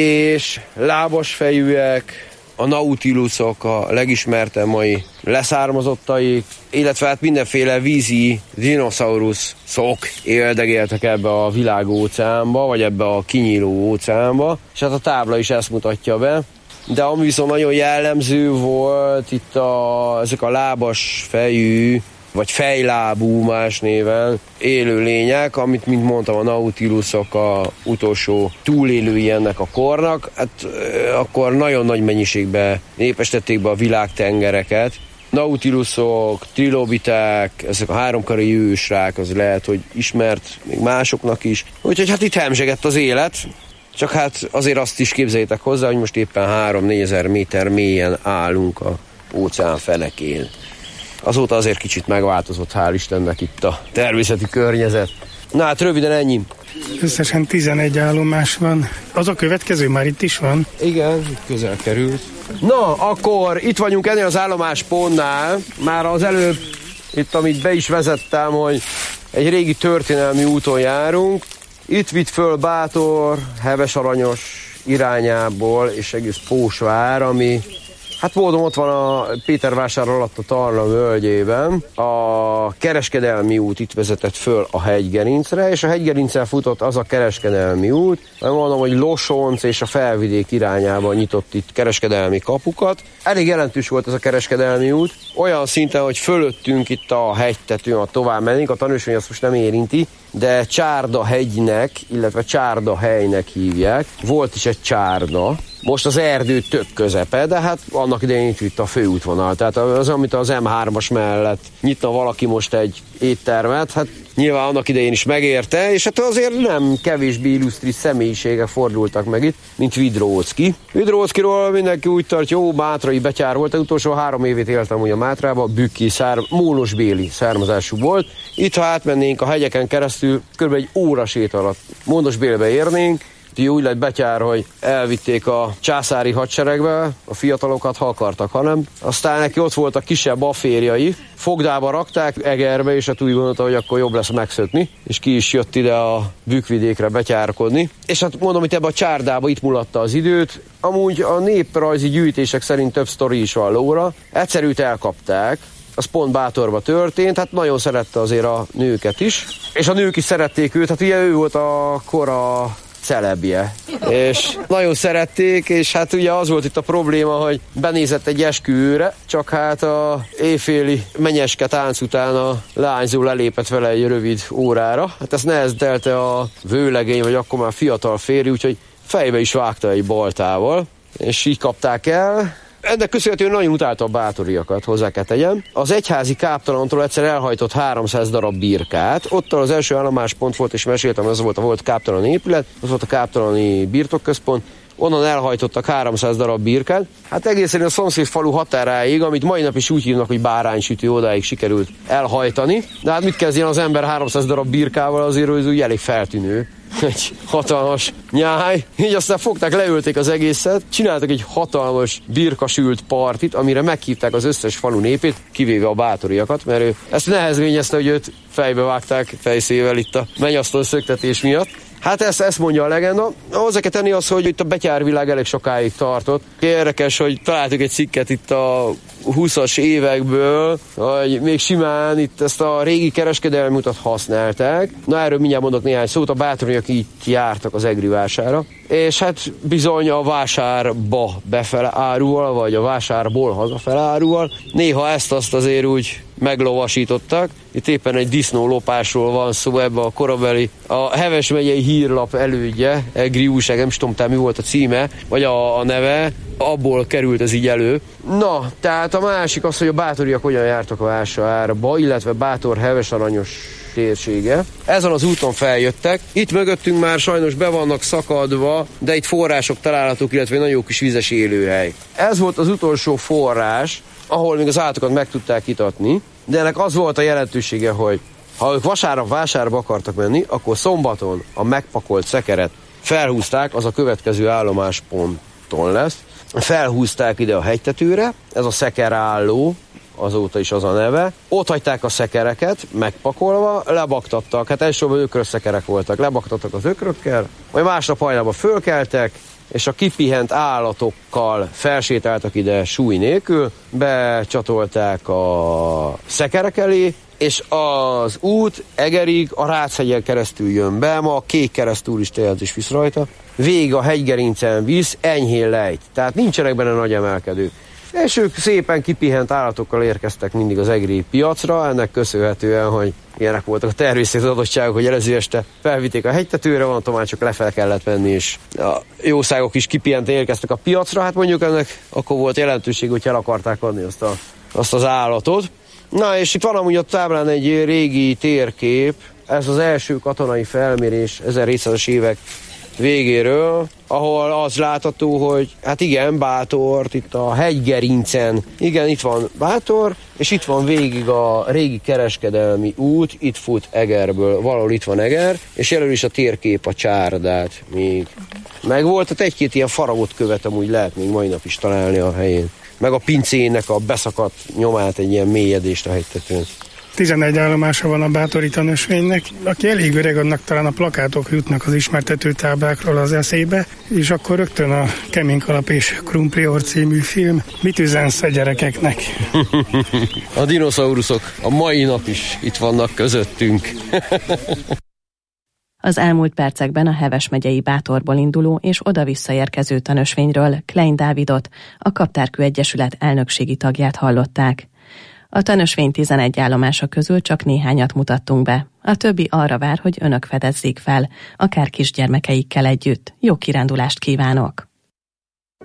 és lábasfejűek, a nautilusok, a legismertebb mai leszármazottaik, illetve hát mindenféle vízi dinoszauruszok éldegéltek ebbe a világóceánba, vagy ebbe a kinyíló óceánba, és hát a tábla is ezt mutatja be. De ami viszont nagyon jellemző volt, itt a, ezek a lábas fejű, vagy fejlábú más néven élő lények, amit, mint mondtam, a nautilusok a utolsó túlélői ennek a kornak, hát akkor nagyon nagy mennyiségben népesítették be a világtengereket. Nautilusok, trilobiták, ezek a háromkari ősrák, az lehet, hogy ismert még másoknak is. Úgyhogy hát itt hemzsegett az élet. Csak hát azért azt is képzeljétek hozzá, hogy most éppen három-négyezer méter mélyen állunk a óceán fenekén. Azóta azért kicsit megváltozott, hál' Istennek itt a természeti környezet. Na hát röviden ennyi. Összesen tizenegy állomás van. Az a következő már itt is van? Igen, közel került. Na, akkor itt vagyunk ennél az állomáspontnál. Már az előbb, itt amit be is vezettem, hogy egy régi történelmi úton járunk. Itt vitt föl Bátor, Hevesaranyos irányából, és egész Pósvár, ami hát módon ott van a Pétervásár alatt a Tarna völgyében. A kereskedelmi út itt vezetett föl a hegygerincre, és a hegygerincen futott az a kereskedelmi út, mert mondom, hogy Losonc és a Felvidék irányába nyitott itt kereskedelmi kapukat. Elég jelentős volt ez a kereskedelmi út, olyan szinten, hogy fölöttünk itt a hegytetőn, ha tovább mennénk, a tanúsvény azt most nem érinti, de Csárda hegynek, illetve Csárda helynek hívják. Volt is egy csárda, most az erdő tök közepe, de hát annak idején itt vitt a főútvonal. Tehát az, amit az em hármas mellett nyitna valaki most egy éttermet, hát nyilván annak idején is megérte, és hát azért nem kevésbé illusztris személyiségek fordultak meg itt, mint Vidróczky. Vidróczkyról mindenki úgy tartja, jó, mátrai betyár volt, az utolsó három évét éltem ugye Mátrában, bükki, szár, mónosbéli származású volt. Itt, ha átmennénk a hegyeken keresztül, kb. Egy óra sét alatt Mónosbélbe érnénk. Úgy lett betyár, hogy elvitték a császári hadseregbe a fiatalokat, ha akartak, hanem. Aztán neki ott voltak kisebb afférjai, fogdába rakták Egerbe, és hát úgy gondolta, hogy akkor jobb lesz megszökni, és ki is jött ide a Bükkvidékre betyárkodni. És hát mondom, hogy ebbe a csárdába itt mulatta az időt. Amúgy a néprajzi gyűjtések szerint több sztori is van lóra. Egyszerűt elkapták, az pont Bátorba történt, hát nagyon szerette azért a nőket is. És a nők is szerették őt, hát ugye ő volt a kora celebje. És nagyon szerették, és hát ugye az volt itt a probléma, hogy benézett egy esküvőre, csak hát a éjféli menyeske tánc után a leányzó lelépett vele egy rövid órára. Hát ezt neheztelte a vőlegény, vagy akkor már fiatal férj, úgyhogy fejbe is vágta egy baltával, és így kapták el. Ennek köszönhetően nagyon utálta a bátoriakat, hozzá kell tegyem. Az egyházi káptalantól egyszer elhajtott háromszáz darab birkát. Ott az első állomáspont volt, és meséltem, ez volt a volt káptalan épület, az volt a káptalani birtokközpont. Onnan elhajtottak háromszáz darab birkát. Hát egészen a szomszéd falu határáig, amit mai nap is úgy hívnak, hogy báránysütő, odáig sikerült elhajtani. De hát mit kezdjen az ember háromszáz darab birkával, azért az úgy elég feltűnő. Egy hatalmas nyáj. Így aztán fogták, leülték az egészet, csináltak egy hatalmas birkasült partit, amire meghívták az összes falu népét, kivéve a bátoriakat, mert ő ezt nehezményezte, hogy őt fejbe vágták fejszével itt a mennyasztó szöktetés miatt. Hát ezt, ezt mondja a legenda. Hozzá kell tenni az, hogy itt a betyárvilág elég sokáig tartott. Érdekes, hogy találtuk egy cikket itt a húszas évekből, hogy még simán itt ezt a régi kereskedelmi utat használták. Na, erről mindjárt mondok néhány szót. A bátoriak így jártak az egri vására, és hát bizony a vásárba befele áruval, vagy a vásárból hazafele áruval. Néha ezt-azt azért úgy meglovasítottak. Itt éppen egy disznólopásról van szó, ebbe a korabeli, a Heves megyei hírlap elődje, egri újság, nem is tudom, mi volt a címe, vagy a, a neve, abból került ez így elő. Na, tehát a másik az, hogy a bátoriak hogyan jártak a vásárba, illetve Bátor-Heves aranyos térsége. Ezen az úton feljöttek. Itt mögöttünk már sajnos be vannak szakadva, de itt források találhatók, illetve egy nagyon jó kis vizes élőhely. Ez volt az utolsó forrás, ahol még az állatokat meg tudták itatni, de ennek az volt a jelentősége, hogy ha ők vasárnap vásárba akartak menni, akkor szombaton a megpakolt szekeret felhúzták, az a következő állomásponton lesz. Felhúzták ide a hegytetőre, ez a szekerálló, azóta is az a neve. Ott hagyták a szekereket, megpakolva, lebaktattak, hát elsősorban ökrösszekerek voltak, lebaktattak az ökrökkel, majd másnap hajnalban fölkeltek, és a kipihent állatokkal felsétáltak ide súly nélkül, becsatolták a szekerek elé, és az út Egerig a Ráchegyen keresztül jön be, ma a Kék keresztúr is teljesen is visz rajta, végig a hegygerincen visz, enyhén lejt, tehát nincsenek benne nagy emelkedők. És ők szépen kipihent állatokkal érkeztek mindig az egri piacra, ennek köszönhetően, hogy ilyenek voltak a természeti adottságok, hogy előző este felvitték a hegytetőre, van, már csak lefele kellett menni, és a jószágok is kipihenten érkeztek a piacra, hát mondjuk ennek akkor volt jelentőség, hogy el akarták adni azt, a, azt az állatot. Na, és itt van amúgy a táblán egy régi térkép, ez az első katonai felmérés ezerhétszázas évek végéről, ahol az látható, hogy hát igen, Bátort, itt a hegygerincen, igen, itt van Bátor, és itt van végig a régi kereskedelmi út, itt fut Egerből, valahol itt van Eger, és jelöl is a térkép a csárdát még. Meg volt, tehát egy-két ilyen faragott követ amúgy lehet még mai nap is találni a helyén. Meg a pincének a beszakadt nyomát, egy ilyen mélyedést a hegytetőn. tizenegy állomása van a bátori tanösvénynek. Aki elég öreg, annak talán a plakátok jutnak az ismertető táblákról az eszébe, és akkor rögtön a Kemény kalap és Krumpli orr című film. Mit üzensz a gyerekeknek? A dinoszauruszok a mai nap is itt vannak közöttünk. Az elmúlt percekben a Heves megyei Bátorból induló és oda-vissza érkező tanösvényről Klein Dávidot, a Kaptárkő Egyesület elnökségi tagját hallották. A tanösvény tizenegy állomása közül csak néhányat mutattunk be. A többi arra vár, hogy önök fedezzék fel, akár kisgyermekeikkel együtt. Jó kirándulást kívánok!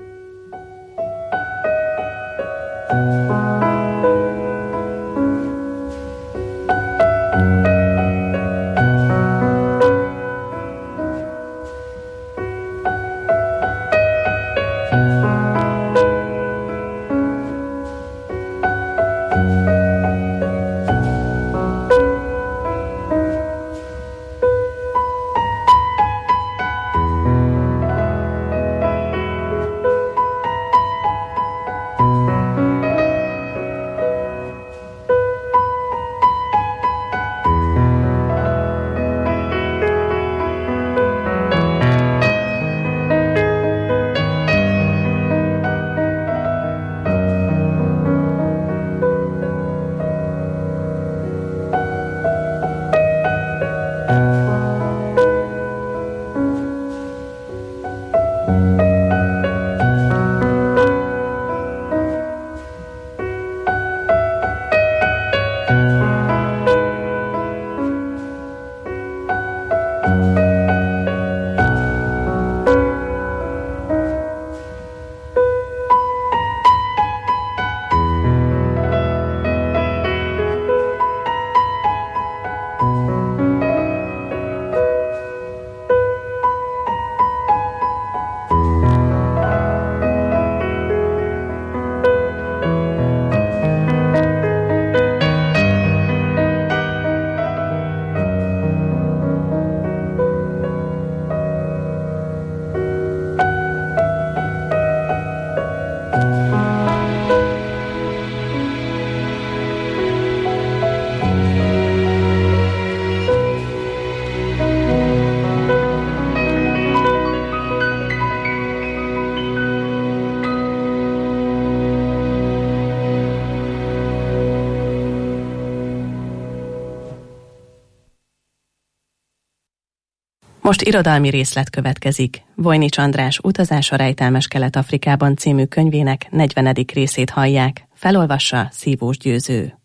Most irodalmi részlet következik. Vojnics András Utazás a rejtelmes Kelet-Afrikában című könyvének negyvenedik részét hallják. Felolvassa Szívós Győző.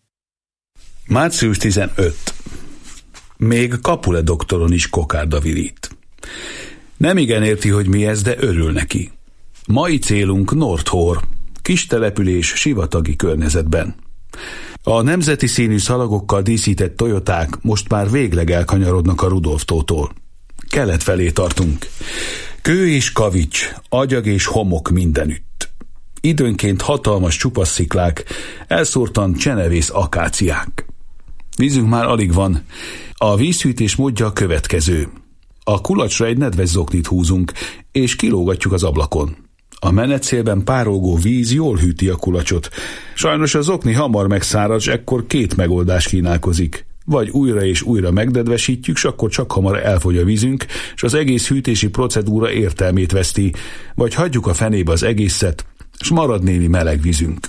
március tizenötödike. Még Kapule doktoron is kokárda virít. Nem igen érti, hogy mi ez, de örül neki. Mai célunk Nordhor, kis település sivatagi környezetben. A nemzeti színű szalagokkal díszített Toyoták most már végleg elkanyarodnak a Rudolf-tótól. Kelet felé tartunk. Kő és kavics, agyag és homok mindenütt. Időnként hatalmas csupaszsziklák, elszórtan csenevész akáciák. Vízünk már alig van. A vízhűtés módja a következő. A kulacsra egy nedves zoknit húzunk, és kilógatjuk az ablakon. A menetszélben párolgó víz jól hűti a kulacsot. Sajnos a zokni hamar megszárad, s ekkor két megoldás kínálkozik. Vagy újra és újra megdedvesítjük, s akkor csak hamar elfogy a vízünk, és az egész hűtési procedúra értelmét veszti, vagy hagyjuk a fenébe az egészet, s marad némi meleg vízünk.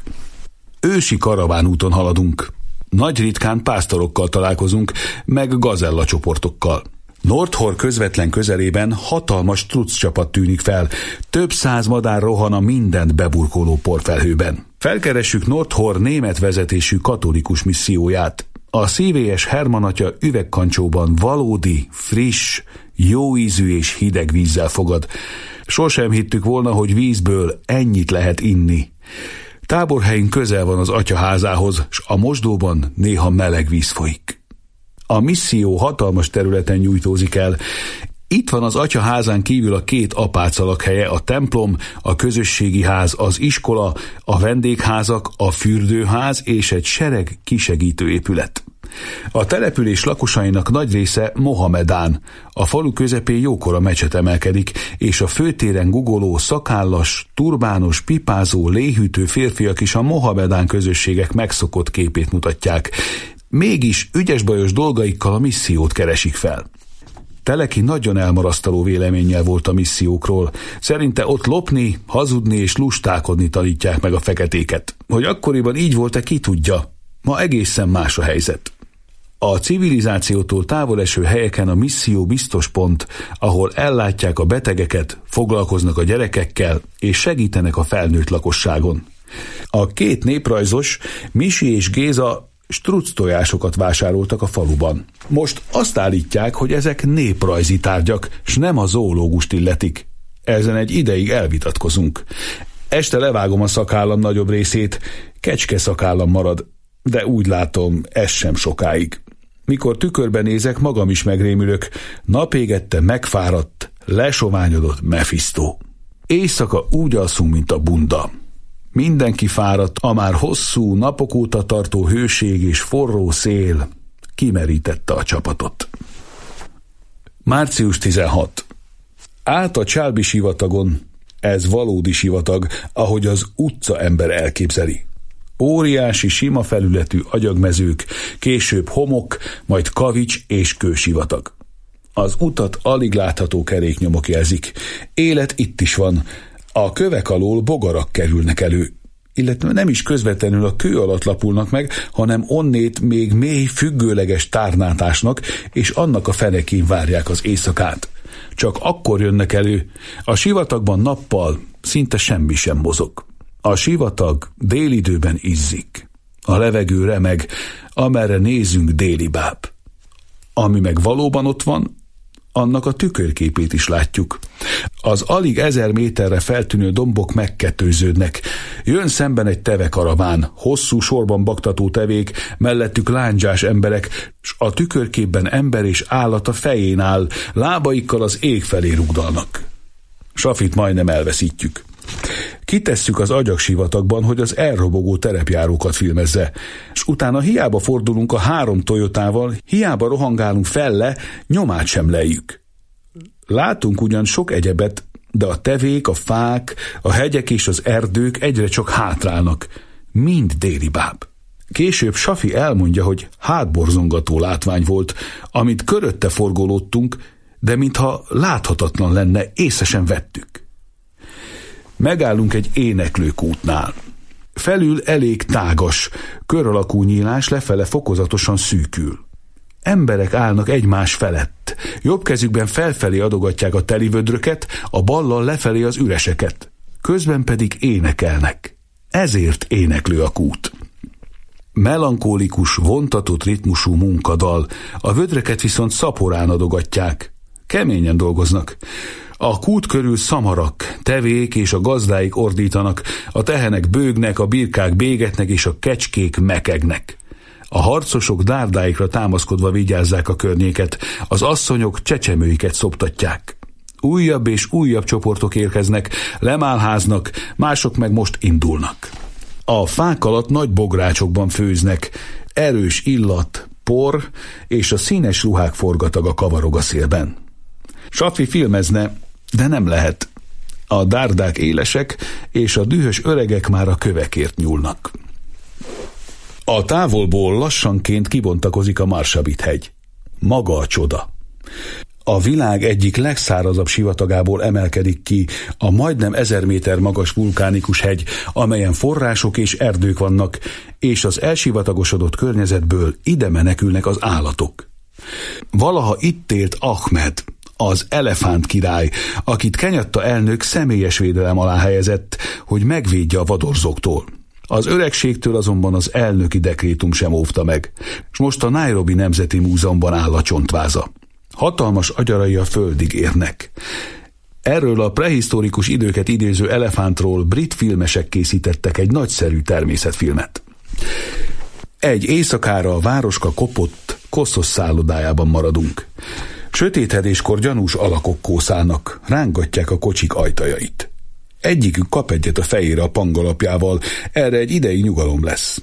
Ősi karavánúton haladunk. Nagy ritkán pásztorokkal találkozunk, meg gazella csoportokkal. Nordhor közvetlen közelében hatalmas truc csapat tűnik fel, több száz madár rohan a mindent beburkoló porfelhőben. Felkeressük Nordhor német vezetésű katolikus misszióját. A szívélyes Herman atya üvegkancsóban valódi, friss, jó ízű és hideg vízzel fogad. Sosem hittük volna, hogy vízből ennyit lehet inni. Táborhelyünk közel van az atya házához, s a mosdóban néha meleg víz folyik. A misszió hatalmas területen nyújtózik el. Itt van az atya házán kívül a két apáca lakhelye, a templom, a közösségi ház, az iskola, a vendégházak, a fürdőház és egy sereg kisegítő épület. A település lakosainak nagy része mohamedán. A falu közepén jókora mecset emelkedik, és a főtéren gugoló, szakállas, turbános, pipázó, léhűtő férfiak is a mohamedán közösségek megszokott képét mutatják. Mégis ügyes-bajos dolgaikkal a missziót keresik fel. Teleki nagyon elmarasztaló véleménnyel volt a missziókról. Szerinte ott lopni, hazudni és lustálkodni tanítják meg a feketéket. Hogy akkoriban így volt-e, ki tudja. Ma egészen más a helyzet. A civilizációtól távol eső helyeken a misszió biztos pont, ahol ellátják a betegeket, foglalkoznak a gyerekekkel és segítenek a felnőtt lakosságon. A két néprajzos, Misi és Géza, struc tojásokat vásároltak a faluban. Most azt állítják, hogy ezek néprajzi tárgyak, s nem a zoológust illetik. Ezen egy ideig elvitatkozunk. Este levágom a szakállam nagyobb részét, kecske szakállam marad, de úgy látom, ez sem sokáig. Mikor tükörben nézek, magam is megrémülök, napégette megfáradt, lesoványodott Mephisto. Éjszaka úgy alszunk, mint a bunda. Mindenki fáradt, a már hosszú, napok óta tartó hőség és forró szél kimerítette a csapatot. március tizenhatodika. Át a Csalbi sivatagon, ez valódi sivatag, ahogy az utca ember elképzeli. Óriási, sima felületű agyagmezők, később homok, majd kavics és kősivatag. Az utat alig látható keréknyomok jelzik. Élet itt is van. A kövek alól bogarak kerülnek elő, illetve nem is közvetlenül a kő alatt lapulnak meg, hanem onnét még mély, függőleges tárnátásnak, és annak a fenekén várják az éjszakát. Csak akkor jönnek elő. A sivatagban nappal szinte semmi sem mozog. A sivatag délidőben izzik. A levegő remeg, amerre nézünk déli báb. Ami meg valóban ott van, annak a tükörképét is látjuk. Az alig ezer méterre feltűnő dombok megkettőződnek. Jön szemben egy tevekaraván, hosszú sorban baktató tevék, mellettük lándzsás emberek, s a tükörképben ember és állat a fején áll, lábaikkal az ég felé rugdalnak. Safit majdnem elveszítjük. Kitesszük az agyaksivatagban, hogy az elrobogó terepjárókat filmezze, és utána hiába fordulunk a három Toyotával, hiába rohangálunk felle, nyomát sem lejjük. Látunk ugyan sok egyebet, de a tevék, a fák, a hegyek és az erdők egyre csak hátrálnak. Mind déli báb. Később Safi elmondja, hogy hátborzongató látvány volt, amit körötte forgolódtunk, de mintha láthatatlan lenne, észre sem vettük. Megállunk egy éneklőkútnál. Felül elég tágas, kör alakú nyílás lefele fokozatosan szűkül. Emberek állnak egymás felett, Jobb kezükben felfelé adogatják a teli vödröket, a ballal lefelé az üreseket. Közben pedig énekelnek. Ezért éneklő a kút. Melankólikus, vontatott ritmusú munkadal, a vödreket viszont szaporán adogatják. Keményen dolgoznak. A kút körül szamarak, tevék és a gazdáik ordítanak, a tehenek bőgnek, a birkák bégetnek és a kecskék mekegnek. A harcosok dárdáikra támaszkodva vigyázzák a környéket, az asszonyok csecsemőiket szoptatják. Újabb és újabb csoportok érkeznek, lemálháznak, mások meg most indulnak. A fák alatt nagy bográcsokban főznek, erős illat, por és a színes ruhák forgataga kavarog a szélben. Safi filmezne, de nem lehet. A dárdák élesek, és a dühös öregek már a kövekért nyúlnak. A távolból lassanként kibontakozik a Marsabit-hegy. Maga a csoda. A világ egyik legszárazabb sivatagából emelkedik ki a majdnem ezer méter magas vulkánikus hegy, amelyen források és erdők vannak, és az elsivatagosodott környezetből ide menekülnek az állatok. Valaha itt élt Ahmed, az elefánt király, akit Kenyatta elnök személyes védelem alá helyezett, hogy megvédje a vadorzóktól. Az öregségtől azonban az elnöki dekrétum sem óvta meg, és most a Nairobi Nemzeti Múzeumban áll a csontváza. Hatalmas agyarai a földig érnek. Erről a prehisztórikus időket idéző elefántról brit filmesek készítettek egy nagyszerű természetfilmet. Egy éjszakára a városka kopott, koszos szállodájában maradunk. Sötétedéskor gyanús alakok kószálnak, rángatják a kocsik ajtajait. Egyikük kap egyet a fejére a pangalapjával, erre egy idei nyugalom lesz.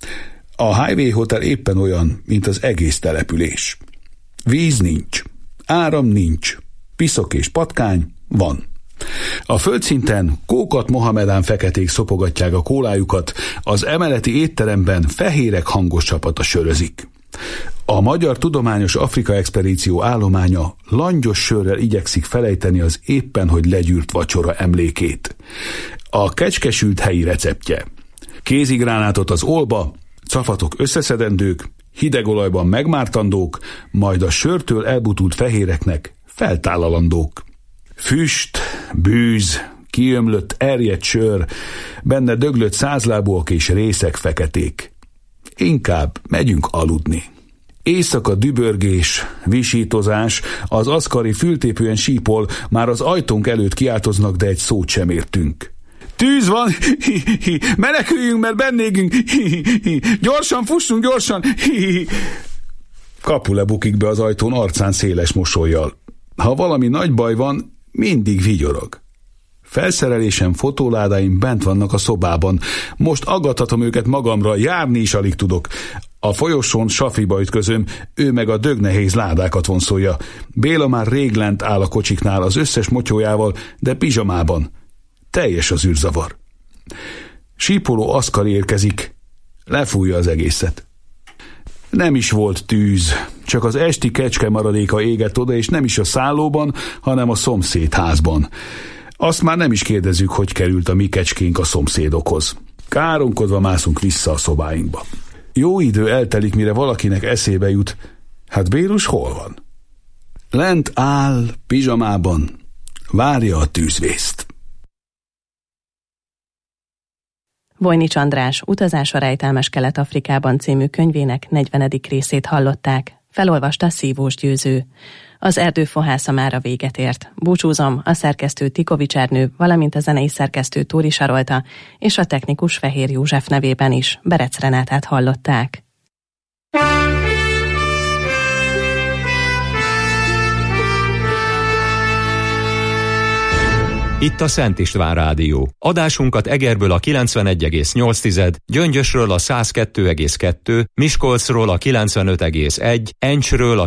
A Highway Hotel éppen olyan, mint az egész település. Víz nincs, áram nincs, piszok és patkány van. A földszinten Kókat Mohamedán feketék szopogatják a kólájukat, az emeleti étteremben fehérek hangos csapata sörözik. A Magyar Tudományos Afrika Expedíció állománya langyos sörrel igyekszik felejteni az éppen hogy legyűrt vacsora emlékét. A kecskesült helyi receptje. Kézigránátot az olba, cafatok összeszedendők, hideg olajban megmártandók, majd a sörtől elbutult fehéreknek feltállalandók. Füst, bűz, kiömlött erjedt sör, benne döglött százlábúak és részek feketék. Inkább megyünk aludni. Éjszaka dübörgés, visítozás, az aszkari fültépően sípol, már az ajtónk előtt kiáltoznak, de egy szót sem értünk. Tűz van! Hi, hi, hi. Meneküljünk, mert bennégünk! Hi, hi, hi. Gyorsan, fussunk, gyorsan! Hi, hi. Kapule bukik be az ajtón arcán széles mosollyal. Ha valami nagy baj van, mindig vigyorog. Felszerelésem, fotóládáim bent vannak a szobában. Most aggathatom őket magamra, járni is alig tudok. A folyosón Safiba ütközöm, ő meg a dögnehéz ládákat vonszolja. Béla már rég lent áll a kocsiknál az összes motyójával, de pizsamában. Teljes az űrzavar. Sípoló aszkari érkezik, lefújja az egészet. Nem is volt tűz, csak az esti kecske maradéka égett oda, és nem is a szállóban, hanem a szomszédházban. Azt már nem is kérdezzük, hogy került a mi kecskénk a szomszédokhoz. Káromkodva mászunk vissza a szobáinkba. Jó idő eltelik, mire valakinek eszébe jut, hát Bélus hol van? Lent áll, pizsamában, várja a tűzvészt. Vojnics András Utazás a rejtelmes Kelet-Afrikában című könyvének negyvenedik részét hallották. Felolvasta Szívós Győző. Az erdőfohásza mára véget ért. Búcsúzom, a szerkesztő Tikovics Ernő, valamint a zenei szerkesztő Tóri Sarolta, és a technikus Fehér József nevében is. Berec Renátát hallották. Itt a Szent István Rádió. Adásunkat Egerből a kilencvenegy egész nyolc, Gyöngyösről a száz kettő egész kettő, Miskolcról a kilencvenöt egész egy, Encsről a